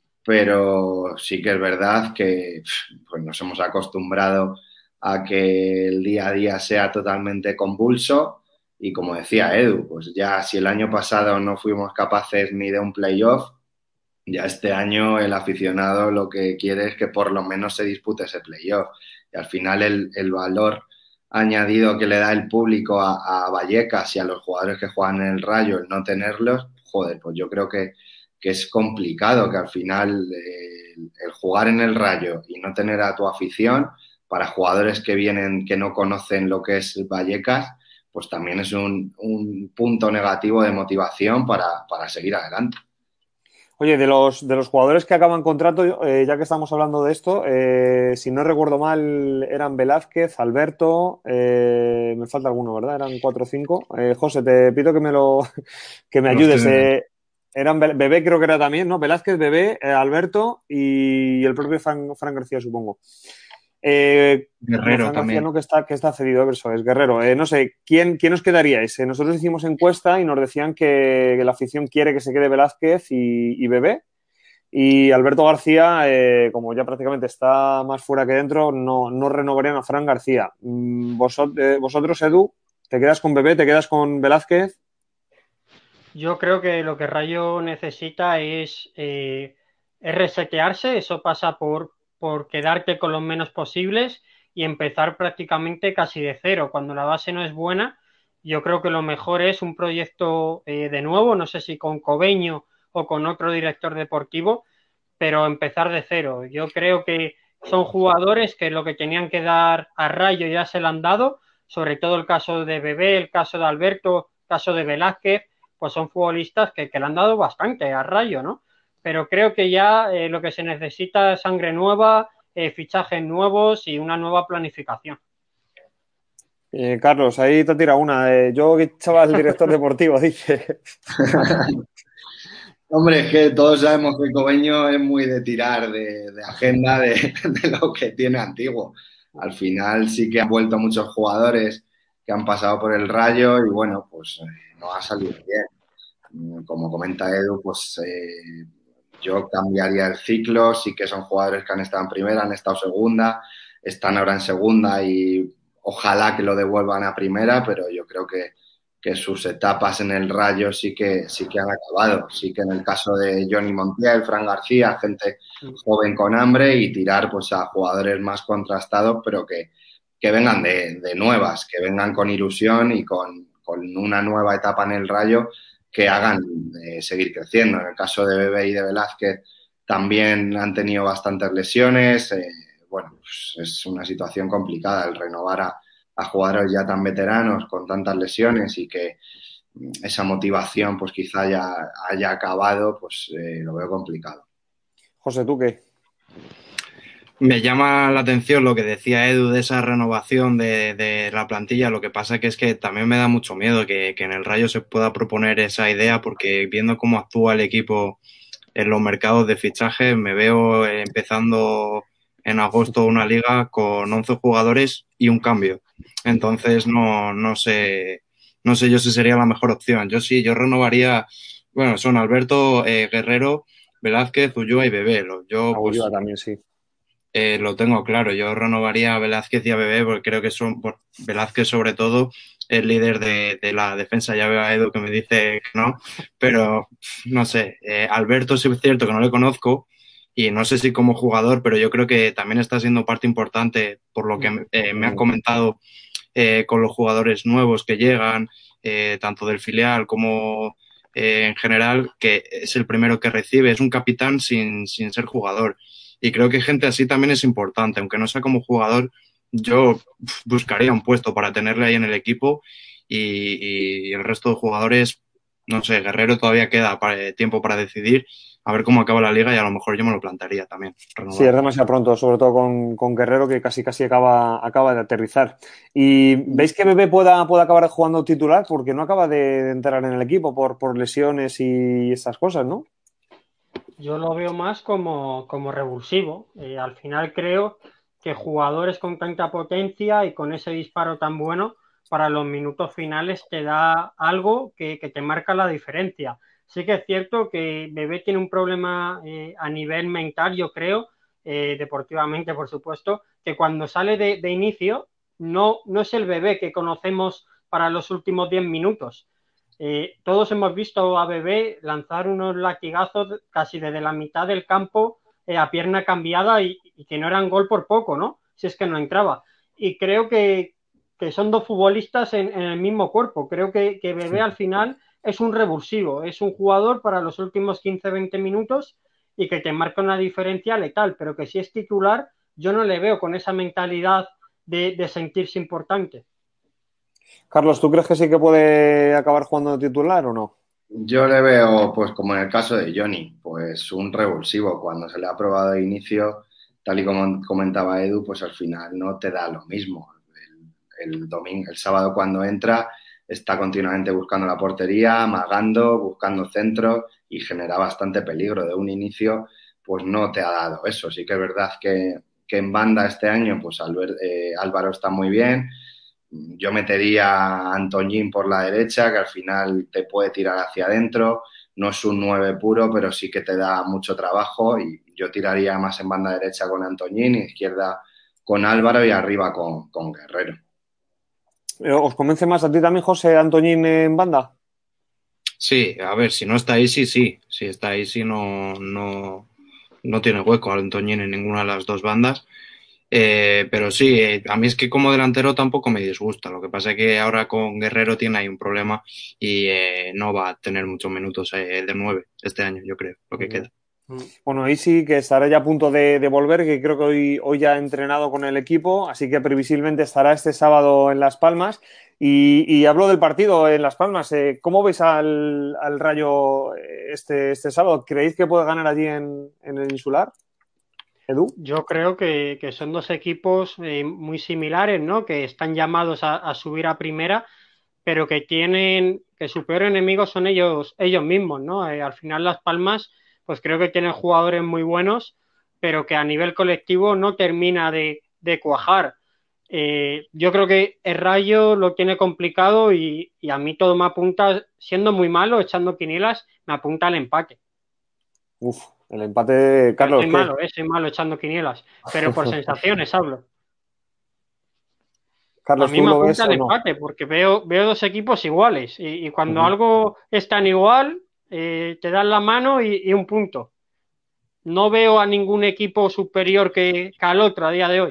Pero sí que es verdad que pues nos hemos acostumbrado a que el día a día sea totalmente convulso y como decía Edu, pues ya si el año pasado no fuimos capaces ni de un playoff, ya este año el aficionado lo que quiere es que por lo menos se dispute ese playoff. Y al final el, el valor añadido que le da el público a, a Vallecas y a los jugadores que juegan en el Rayo, el no tenerlos, joder, pues yo creo que, que es complicado que al final eh, el, el jugar en el Rayo y no tener a tu afición, para jugadores que vienen, que no conocen lo que es Vallecas, pues también es un, un punto negativo de motivación para, para seguir adelante. Oye, de los, de los jugadores que acaban contrato, eh, ya que estamos hablando de esto, eh, si no recuerdo mal, eran Velázquez, Alberto, eh, me falta alguno, ¿verdad? Eran cuatro o cinco. Eh, José, te pido que me lo que me ayudes. Eh, eran Bebé, creo que era también, ¿no? Velázquez, Bebé, eh, Alberto y el propio Fran, Fran García, supongo. Eh, Guerrero no, también. no, que está, que está cedido, eso es Guerrero. Eh, no sé, ¿quién, ¿quién os quedaríais? Eh, nosotros hicimos encuesta y nos decían que, que la afición quiere que se quede Velázquez y, y Bebé. Y Alberto García, eh, como ya prácticamente está más fuera que dentro, no, no renovarían a Fran García. Vosot, eh, vosotros, Edu, ¿te quedas con Bebé? ¿Te quedas con Velázquez? Yo creo que lo que Rayo necesita es, eh, es resetearse, eso pasa por, por quedarte con los menos posibles y empezar prácticamente casi de cero. Cuando la base no es buena, yo creo que lo mejor es un proyecto eh, de nuevo, no sé si con Cobeño o con otro director deportivo, pero empezar de cero. Yo creo que, son jugadores que lo que tenían que dar a Rayo ya se lo han dado, sobre todo el caso de Bebé, el caso de Alberto, el caso de Velázquez, pues son futbolistas que, que le han dado bastante a Rayo, ¿no? Pero creo que ya eh, lo que se necesita es sangre nueva, eh, fichajes nuevos y una nueva planificación. Eh, Carlos, ahí te tira una. Eh, yo que echaba al director deportivo, dice. Hombre, es que todos sabemos que Cobeño es muy de tirar de, de agenda de, de lo que tiene antiguo. Al final sí que han vuelto muchos jugadores que han pasado por el Rayo y bueno, pues eh, no ha salido bien. Como comenta Edu, pues eh, yo cambiaría el ciclo. Sí que son jugadores que han estado en primera, han estado segunda, están ahora en segunda y ojalá que lo devuelvan a primera, pero yo creo que que sus etapas en el Rayo sí que, sí que han acabado. Sí que en el caso de Johnny Montiel, Fran García, gente joven con hambre y tirar pues a jugadores más contrastados, pero que, que vengan de, de nuevas, que vengan con ilusión y con, con una nueva etapa en el Rayo que hagan eh, seguir creciendo. En el caso de Bebe y de Velázquez también han tenido bastantes lesiones. Eh, bueno, pues es una situación complicada el renovar a a jugadores ya tan veteranos con tantas lesiones y que esa motivación pues quizá ya haya acabado, pues eh, lo veo complicado. José, ¿tú qué? Me llama la atención lo que decía Edu de esa renovación de, de la plantilla. Lo que pasa que es que también me da mucho miedo que, que en el Rayo se pueda proponer esa idea, porque viendo cómo actúa el equipo en los mercados de fichajes, me veo empezando en agosto una liga con once jugadores y un cambio. Entonces no, no sé, no sé yo si sería la mejor opción. Yo sí, yo renovaría, bueno, son Alberto, eh, Guerrero, Velázquez, Ulloa y Bebé. Yo pues Ulloa también, sí. Eh, lo tengo claro, yo renovaría a Velázquez y a Bebé porque creo que son, por Velázquez sobre todo, es líder de, de la defensa. Ya veo a Edu que me dice que no, pero no sé, eh, Alberto sí es cierto que no le conozco y no sé si como jugador, pero yo creo que también está siendo parte importante por lo que eh, me han comentado eh, con los jugadores nuevos que llegan, eh, tanto del filial como eh, en general, que es el primero que recibe, es un capitán sin, sin ser jugador. Y creo que gente así también es importante, aunque no sea como jugador, yo buscaría un puesto para tenerle ahí en el equipo y, y el resto de jugadores, no sé, Guerrero todavía queda para, tiempo para decidir, a ver cómo acaba la liga y a lo mejor yo me lo plantearía también. Sí, es demasiado pronto, sobre todo con, con Guerrero, que casi casi acaba, acaba de aterrizar. ¿Y veis que Bebé pueda, pueda acabar jugando titular? Porque no acaba de entrar en el equipo por, por lesiones y esas cosas, ¿no? Yo lo veo más como, como revulsivo. Eh, al final creo que jugadores con tanta potencia y con ese disparo tan bueno para los minutos finales te da algo que, que te marca la diferencia. Sí que es cierto que Bebé tiene un problema eh, a nivel mental, yo creo, eh, deportivamente por supuesto, que cuando sale de, de inicio no, no es el Bebé que conocemos para los últimos diez minutos. Eh, todos hemos visto a Bebé lanzar unos latigazos casi desde la mitad del campo eh, a pierna cambiada y, y, que no eran gol por poco, ¿no? Si es que no entraba. Y creo que, que son dos futbolistas en, en, el mismo cuerpo. Creo que, que Bebé al final es un revulsivo, es un jugador para los últimos quince veinte minutos y que te marca una diferencia letal, pero que si es titular, yo no le veo con esa mentalidad de, de sentirse importante. Carlos, ¿tú crees que sí que puede acabar jugando de titular o no? Yo le veo, pues como en el caso de Johnny, pues un revulsivo. Cuando se le ha probado de inicio, tal y como comentaba Edu, pues al final no te da lo mismo. El, el domingo, el sábado cuando entra, está continuamente buscando la portería, amagando, buscando centro y genera bastante peligro. De un inicio, pues no te ha dado eso. Sí que es verdad que, que en banda este año, pues Albert, eh, Álvaro está muy bien. Yo metería a Antoñín por la derecha, que al final te puede tirar hacia adentro. No es un nueve puro, pero sí que te da mucho trabajo. Y yo tiraría más en banda derecha con Antoñín, izquierda con Álvaro y arriba con, con Guerrero. ¿Os convence más a ti también, José, Antoñín en banda? Sí, a ver, si no está ahí, sí, sí. Si está ahí, sí, no, no, no tiene hueco Antoñín en ninguna de las dos bandas. Eh, pero sí, eh, a mí es que como delantero tampoco me disgusta. Lo que pasa es que ahora con Guerrero tiene ahí un problema y eh, no va a tener muchos minutos eh, de nueve este año, yo creo, lo que queda. Bueno, ahí sí que estará ya a punto de, de volver, que creo que hoy, hoy ya ha entrenado con el equipo, así que previsiblemente estará este sábado en Las Palmas. Y, y hablo del partido en Las Palmas. Eh, ¿cómo veis al, al Rayo este, este sábado? ¿Creéis que puede ganar allí en, en el Insular, Edu? Yo creo que, que son dos equipos eh, muy similares, ¿no? Que están llamados a, a subir a primera, pero que tienen, que su peor enemigo son ellos, ellos mismos, ¿no? Eh, al final Las Palmas, pues creo que tienen jugadores muy buenos, pero que a nivel colectivo no termina de, de cuajar. Eh, yo creo que el Rayo lo tiene complicado y, y a mí todo me apunta, siendo muy malo, echando quinielas, me apunta al empate. Uf, el empate, Pero Carlos, soy ¿qué? malo, ¿eh? Soy malo echando quinielas, pero por sensaciones hablo. A Carlos, mí ¿tú me lo ves apunta el o no? empate porque veo, veo dos equipos iguales y, y cuando Ujú. algo es tan igual, eh, te dan la mano y, y un punto. No veo a ningún equipo superior que, que al otro a día de hoy.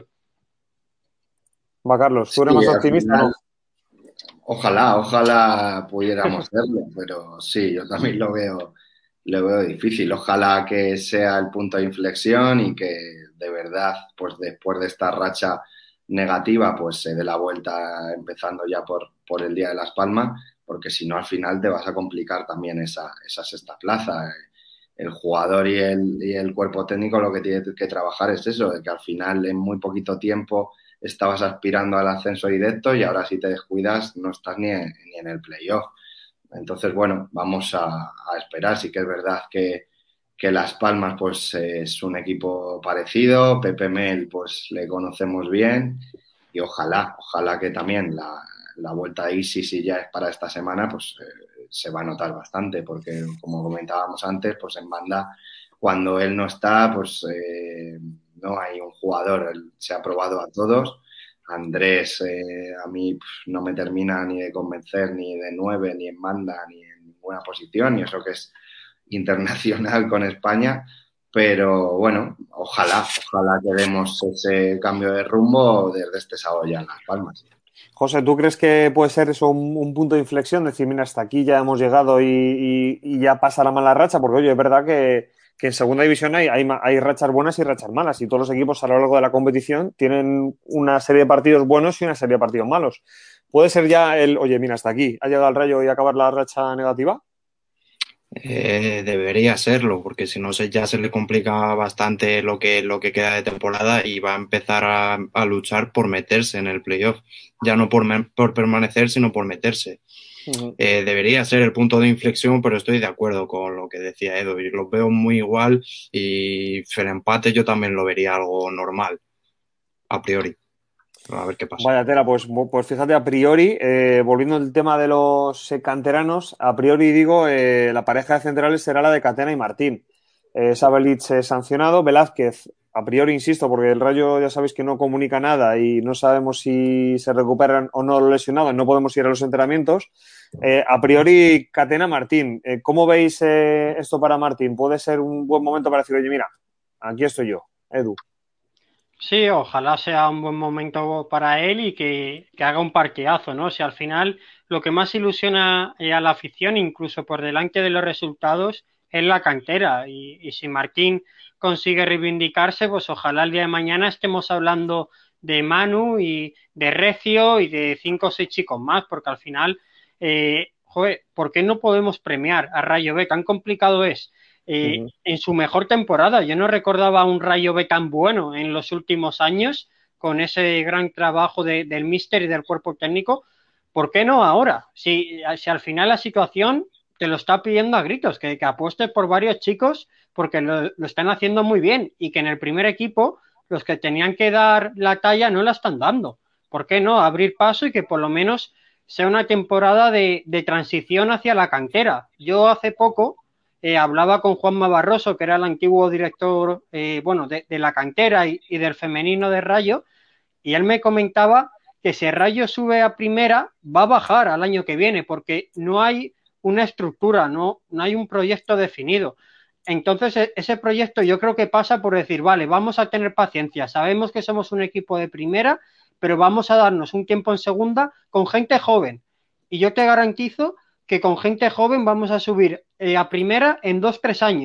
Va, Carlos, ¿tú eres Sí, más al optimista o final, no? ojalá, ojalá pudiéramos hacerlo, pero sí, yo también lo veo, lo veo difícil. Ojalá que sea el punto de inflexión y que de verdad, pues después de esta racha negativa, pues se dé la vuelta empezando ya por, por el Día de Las Palmas, porque si no al final te vas a complicar también esa, esa sexta plaza. El jugador y el, y el cuerpo técnico lo que tiene que trabajar es eso, de que al final en muy poquito tiempo estabas aspirando al ascenso directo y ahora si te descuidas no estás ni en, ni en el playoff. Entonces, bueno, vamos a, a esperar. Sí que es verdad que, que Las Palmas pues es un equipo parecido, Pepe Mel pues le conocemos bien y ojalá, ojalá que también la, la vuelta de Isi, si ya es para esta semana, pues eh, se va a notar bastante porque como comentábamos antes, pues en banda cuando él no está, pues eh, no hay un jugador, él se ha probado a todos. Andrés, eh, a mí pf, no me termina ni de convencer ni de nueve, ni en banda, ni en ninguna posición, y eso que es internacional con España. Pero bueno, ojalá, ojalá que demos ese cambio de rumbo desde este sábado ya en Las Palmas. José, ¿tú crees que puede ser eso un, un punto de inflexión? Decir, mira, hasta aquí ya hemos llegado y, y- y ya pasa la mala racha, porque oye, es verdad que, que en segunda división hay, hay, ma- hay rachas buenas y rachas malas, y todos los equipos a lo largo de la competición tienen una serie de partidos buenos y una serie de partidos malos. ¿Puede ser ya el, oye, mira, hasta aquí, ha llegado el Rayo y acabar la racha negativa? Eh, debería serlo, porque si no se, ya se le complica bastante lo que, lo que queda de temporada y va a empezar a, a luchar por meterse en el playoff. Ya no por, me- por permanecer, sino por meterse. Ujú. Eh, debería ser el punto de inflexión, pero estoy de acuerdo con lo que decía Edo. Y los veo muy igual y el empate yo también lo vería algo normal, a priori. A ver qué pasa. Vaya tela, pues, pues fíjate, a priori, eh, volviendo al tema de los eh, canteranos, a priori digo, eh, la pareja de centrales será la de Catena y Martín. Eh, Sabelitz eh, sancionado, Velázquez, a priori insisto, porque el Rayo ya sabéis que no comunica nada y no sabemos si se recuperan o no los lesionados, no podemos ir a los entrenamientos. Eh, a priori, Catena, Martín, eh, ¿cómo veis eh, esto para Martín? ¿Puede ser un buen momento para decir, oye, mira, aquí estoy yo, Edu? Sí, ojalá sea un buen momento para él y que, que haga un partidazo, ¿no? Si al final lo que más ilusiona eh, a la afición, incluso por delante de los resultados, es la cantera. Y, y si Martín consigue reivindicarse, pues ojalá el día de mañana estemos hablando de Manu y de Recio y de cinco o seis chicos más, porque al final, eh, joder, ¿por qué no podemos premiar a Rayo B? ¿Tan complicado es? Eh, Uh-huh. en su mejor temporada. Yo no recordaba un Rayo B tan bueno en los últimos años, con ese gran trabajo de, del míster y del cuerpo técnico. ¿Por qué no ahora? Si, si al final la situación te lo está pidiendo a gritos, que, que apuestes por varios chicos porque lo, lo están haciendo muy bien y que en el primer equipo los que tenían que dar la talla no la están dando. ¿Por qué no abrir paso y que por lo menos sea una temporada de, de transición hacia la cantera? Yo hace poco eh, hablaba con Juanma Barroso, que era el antiguo director, eh, bueno, de, de la cantera y, y del femenino de Rayo, y él me comentaba que si Rayo sube a primera, va a bajar al año que viene, porque no hay una estructura, no, no hay un proyecto definido. Entonces, ese proyecto yo creo que pasa por decir, vale, vamos a tener paciencia, sabemos que somos un equipo de primera, pero vamos a darnos un tiempo en segunda con gente joven. Y yo te garantizo que con gente joven vamos a subir eh, a primera en dos, tres años.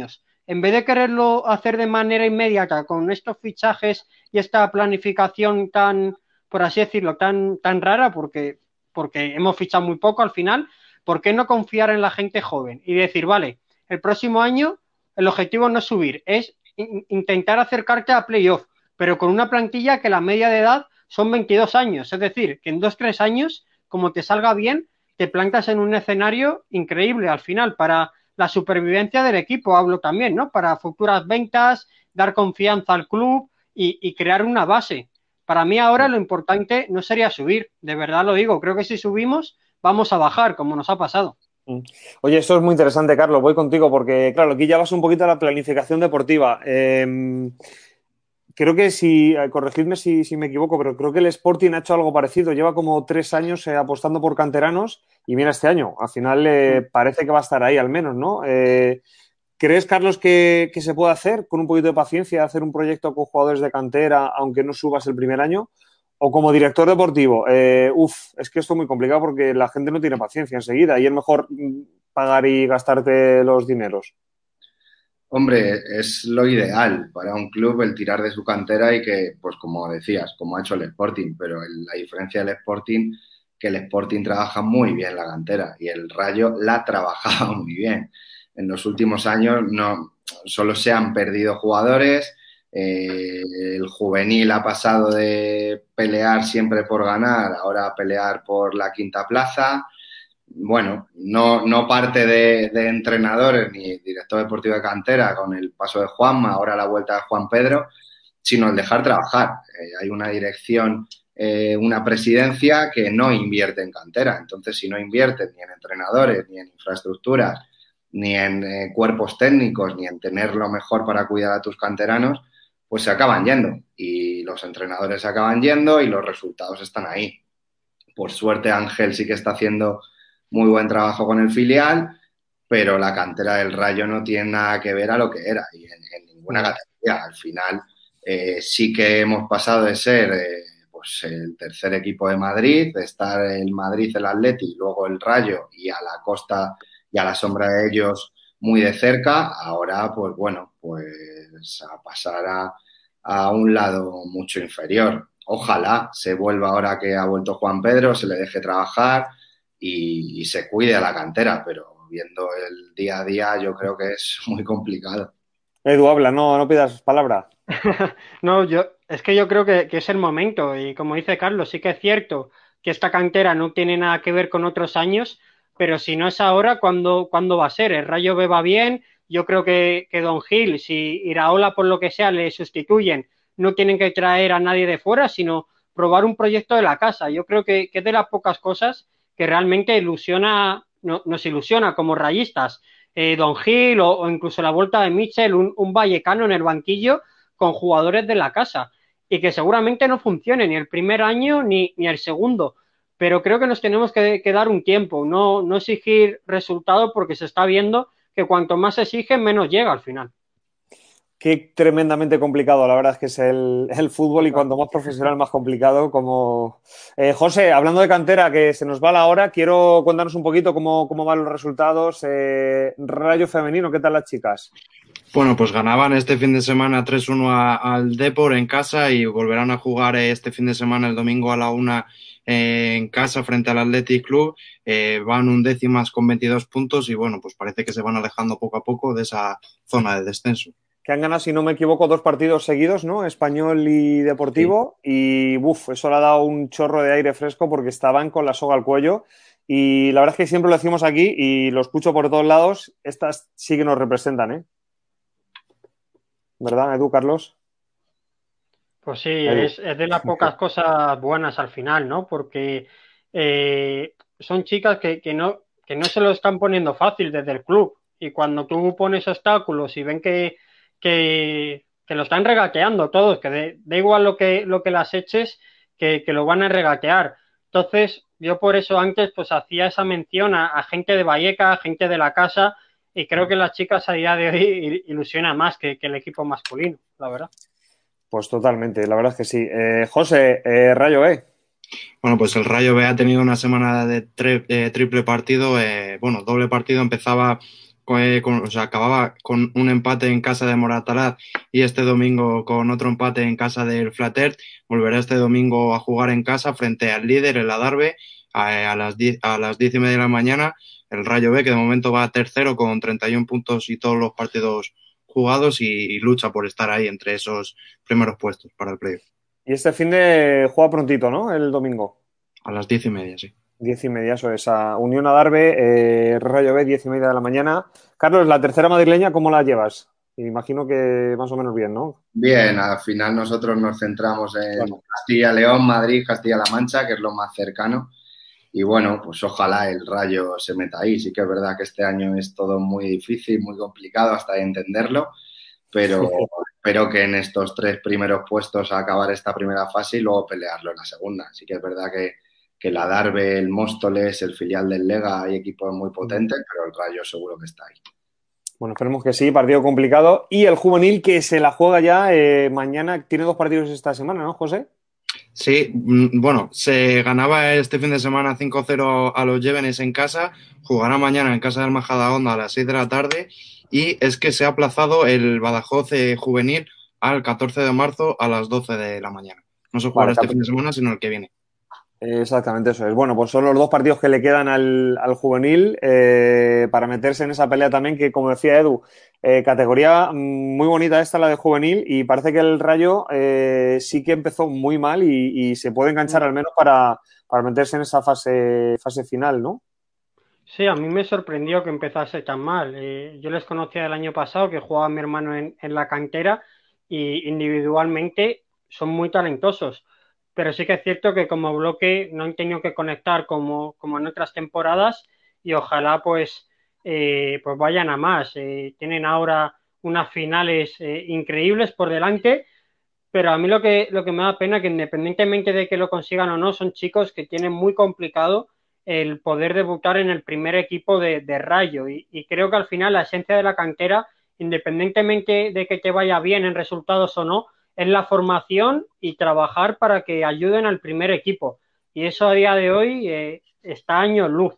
en vez de quererlo hacer de manera inmediata con estos fichajes y esta planificación tan, por así decirlo, tan, tan rara, porque, porque hemos fichado muy poco al final, ¿por qué no confiar en la gente joven y decir, vale, el próximo año el objetivo no es subir, es in- intentar acercarte a playoff, pero con una plantilla que la media de edad son veintidós años, es decir, que en dos tres años, como te salga bien, te plantas en un escenario increíble al final para la supervivencia del equipo, hablo también, ¿no? Para futuras ventas, dar confianza al club y, y crear una base. Para mí ahora lo importante no sería subir, de verdad lo digo, creo que si subimos vamos a bajar, como nos ha pasado. Oye, esto es muy interesante, Carlos. Voy contigo porque, claro, aquí ya vas un poquito a la planificación deportiva. Eh, creo que si, eh, corregidme si, si me equivoco, pero creo que el Sporting ha hecho algo parecido. Lleva como tres años eh, apostando por canteranos y mira este año. Al final eh, parece que va a estar ahí al menos, ¿no? Eh, ¿crees, Carlos, que, que se puede hacer con un poquito de paciencia, hacer un proyecto con jugadores de cantera, aunque no subas el primer año? O como director deportivo, eh, uff, es que esto es muy complicado porque la gente no tiene paciencia enseguida y es mejor mm, pagar y gastarte los dineros. Hombre, es lo ideal para un club el tirar de su cantera y que, pues como decías, como ha hecho el Sporting, pero el- la diferencia del Sporting, que el Sporting trabaja muy bien la cantera y el Rayo la trabajaba muy bien. En los últimos años no, solo se han perdido jugadores, eh, el juvenil ha pasado de pelear siempre por ganar, ahora a pelear por la quinta plaza. Bueno, no, no parte de, de entrenadores ni director deportivo de cantera con el paso de Juanma, ahora la vuelta de Juan Pedro, sino el dejar trabajar. Eh, hay una dirección, eh, una presidencia que no invierte en cantera. Entonces, si no inviertes ni en entrenadores, ni en infraestructuras, ni en eh, cuerpos técnicos, ni en tener lo mejor para cuidar a tus canteranos, pues se acaban yendo. Y los entrenadores se acaban yendo y los resultados están ahí. Por suerte, Ángel sí que está haciendo muy buen trabajo con el filial, pero la cantera del Rayo no tiene nada que ver a lo que era y en, en ninguna Mm. categoría. Al final, eh, sí que hemos pasado de ser eh, pues el tercer equipo de Madrid, de estar el Madrid, el Atleti, y luego el Rayo y a la costa y a la sombra de ellos muy de cerca. Ahora, pues bueno, pues a pasar a, a un lado mucho inferior. Ojalá se vuelva ahora que ha vuelto Juan Pedro, se le deje trabajar y, y se cuide a la cantera, pero viendo el día a día yo creo que es muy complicado. Edu, habla, no, no pidas palabra. No, yo, es que yo creo que, que es el momento y como dice Carlos, sí que es cierto que esta cantera no tiene nada que ver con otros años, pero si no es ahora, ¿cuándo, cuándo va a ser? El Rayo B va bien, yo creo que, que Don Gil, si Iraola por lo que sea le sustituyen, no tienen que traer a nadie de fuera, sino probar un proyecto de la casa. Yo creo que, que es de las pocas cosas que realmente ilusiona, no, nos ilusiona como rayistas. Eh, Don Gil o, o incluso la vuelta de Mitchell, un, un vallecano en el banquillo con jugadores de la casa y que seguramente no funcione ni el primer año ni, ni el segundo. Pero creo que nos tenemos que, que dar un tiempo, no, no exigir resultados porque se está viendo que cuanto más se exige, menos llega al final. Qué tremendamente complicado, la verdad es que es el, el fútbol y Total. cuanto más profesional, más complicado. Como eh, José, hablando de cantera, que se nos va la hora, quiero contarnos un poquito cómo, cómo van los resultados. Eh, Rayo femenino, ¿qué tal las chicas? Bueno, pues ganaban este fin de semana tres uno a- al Depor en casa y volverán a jugar eh, este fin de semana el domingo a la una eh, en casa frente al Athletic Club. Eh, van undécimas con veintidós puntos y bueno, pues parece que se van alejando poco a poco de esa zona de descenso. Que han ganado, si no me equivoco, dos partidos seguidos, ¿no? Español y Sí. Deportivo. Y buf, eso le ha dado un chorro de aire fresco porque estaban con la soga al cuello. Y la verdad es que siempre lo decimos aquí y lo escucho por todos lados. Estas sí que nos representan, ¿eh? ¿Verdad, Edu, Carlos? Pues sí, Edu. es, es de las pocas cosas buenas al final, ¿no? Porque eh, son chicas que, que no, que no se lo están poniendo fácil desde el club. Y cuando tú pones obstáculos y ven que, que, que lo están regateando todos, que de- da igual lo que, lo que las eches, que, que lo van a regatear. Entonces, yo por eso antes pues hacía esa mención a, a gente de Valleca, a gente de la casa, y creo que las chicas a día de hoy ilusiona más que, que el equipo masculino, la verdad. Pues totalmente, la verdad es que sí. Eh, José, eh, Rayo E. Bueno, pues el Rayo B ha tenido una semana de tre- eh, triple partido, eh, bueno, doble partido. Empezaba con, con, o sea, acababa con un empate en casa de Moratalaz y este domingo con otro empate en casa del Flatert. Volverá este domingo a jugar en casa frente al líder, el Adarve, a, a las diez, a las diez y media de la mañana. El Rayo B, que de momento va tercero con treinta y uno puntos y todos los partidos jugados y, y lucha por estar ahí entre esos primeros puestos para el playoff. Y este fin de juega prontito, ¿no? El domingo. A las diez y media, sí. Diez y media, eso es. A Unión Adarve, eh, Rayo B, diez y media de la mañana. Carlos, la tercera madrileña, ¿cómo la llevas? Imagino que más o menos bien, ¿no? Bien, al final nosotros nos centramos en Claro. Castilla-León, Madrid, Castilla-La Mancha, que es lo más cercano. Y bueno, pues ojalá el Rayo se meta ahí. Sí que es verdad que este año es todo muy difícil, muy complicado hasta de entenderlo, pero espero que en estos tres primeros puestos a acabar esta primera fase y luego pelearlo en la segunda. Sí que es verdad que, que el Adarve, el Móstoles, el filial del Lega, hay equipos muy potentes, pero el Rayo seguro que está ahí. Bueno, esperemos que sí, partido complicado. Y el juvenil que se la juega ya eh, mañana, tiene dos partidos esta semana, ¿no, José? Sí, bueno, se ganaba este fin de semana cinco cero a los Llévenes en casa, jugará mañana en casa del Majadahonda a las seis de la tarde y es que se ha aplazado el Badajoz eh, juvenil al catorce de marzo a las doce de la mañana. No se jugará Vale, este cap- fin de semana, sino el que viene. exactamente eso es. Bueno, pues son los dos partidos que le quedan al, al juvenil eh, para meterse en esa pelea también, que como decía Edu, eh, categoría muy bonita esta, la de juvenil, y parece que el Rayo eh, sí que empezó muy mal y, y se puede enganchar al menos para, para meterse en esa fase, fase final, ¿no? Sí, a mí me sorprendió que empezase tan mal. Eh, yo les conocía el año pasado, que jugaba mi hermano en, en la cantera, y individualmente son muy talentosos. Pero sí que es cierto que como bloque no han tenido que conectar como, como en otras temporadas, y ojalá pues, eh, pues vayan a más. Eh, tienen ahora unas finales eh, increíbles por delante, pero a mí lo que, lo que me da pena es que independientemente de que lo consigan o no, son chicos que tienen muy complicado el poder debutar en el primer equipo de, de Rayo. Y, y creo que al final la esencia de la cantera, independientemente de que te vaya bien en resultados o no, es la formación y trabajar para que ayuden al primer equipo. Y eso a día de hoy eh, está años luz.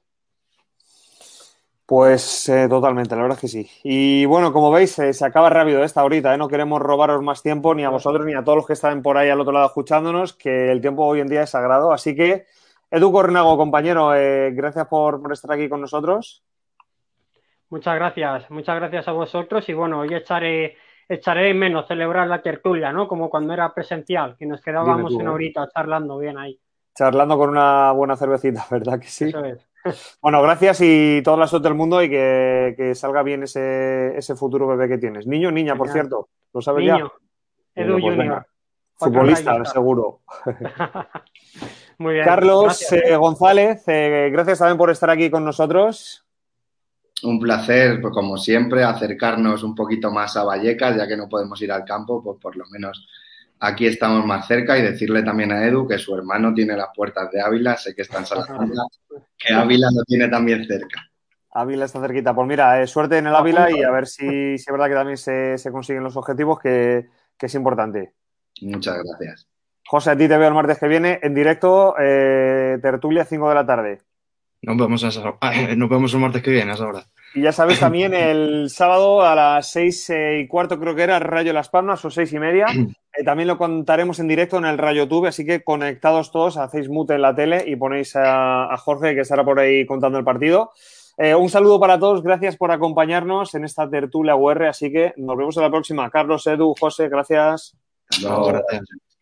Pues eh, totalmente, la verdad es que sí. Y bueno, como veis, eh, se acaba rápido esta horita, ¿eh? No queremos robaros más tiempo ni a vosotros ni a todos los que están por ahí al otro lado escuchándonos, que el tiempo hoy en día es sagrado. Así que, Edu Cornago, compañero, eh, gracias por, por estar aquí con nosotros. Muchas gracias, muchas gracias a vosotros. Y bueno, hoy echaré, echaré de menos celebrar la tertulia, ¿no? Como cuando era presencial, que nos Dime quedábamos tú, una ¿eh? horita charlando bien ahí. Charlando con una buena cervecita, ¿verdad que sí? Eso es. Bueno, gracias y toda la suerte del mundo y que, que salga bien ese, ese futuro bebé que tienes. Niño o niña, por Genial. cierto, ¿lo sabes ya? Niño, Edu Niño, pues venga. Junior, otro Futbolista, rayista. seguro. Muy bien, Carlos gracias, eh, ¿eh? González, eh, gracias también por estar aquí con nosotros. Un placer, pues, como siempre, acercarnos un poquito más a Vallecas, ya que no podemos ir al campo, pues por lo menos aquí estamos más cerca y decirle también a Edu que su hermano tiene las puertas de Ávila, sé que está en Salamanca, que Ávila lo tiene también cerca. Ávila está cerquita. Pues mira, eh, suerte en el A Ávila punto. y a ver si, si es verdad que también se, se consiguen los objetivos, que, que es importante. Muchas gracias. José, a ti te veo el martes que viene en directo, eh, tertulia cinco de la tarde. Nos vemos, a esa, nos vemos el martes que viene a esa hora. Y ya sabéis también el sábado a las seis eh, y cuarto creo que era Rayo Las Palmas o seis y media. Eh, también lo contaremos en directo en el Rayo Tube, así que conectados todos, hacéis mute en la tele y ponéis a, a Jorge que estará por ahí contando el partido. Eh, un saludo para todos, gracias por acompañarnos en esta tertulia U R, así que nos vemos en la próxima. Carlos, Edu, José, gracias. Hasta Chao, luego. gracias.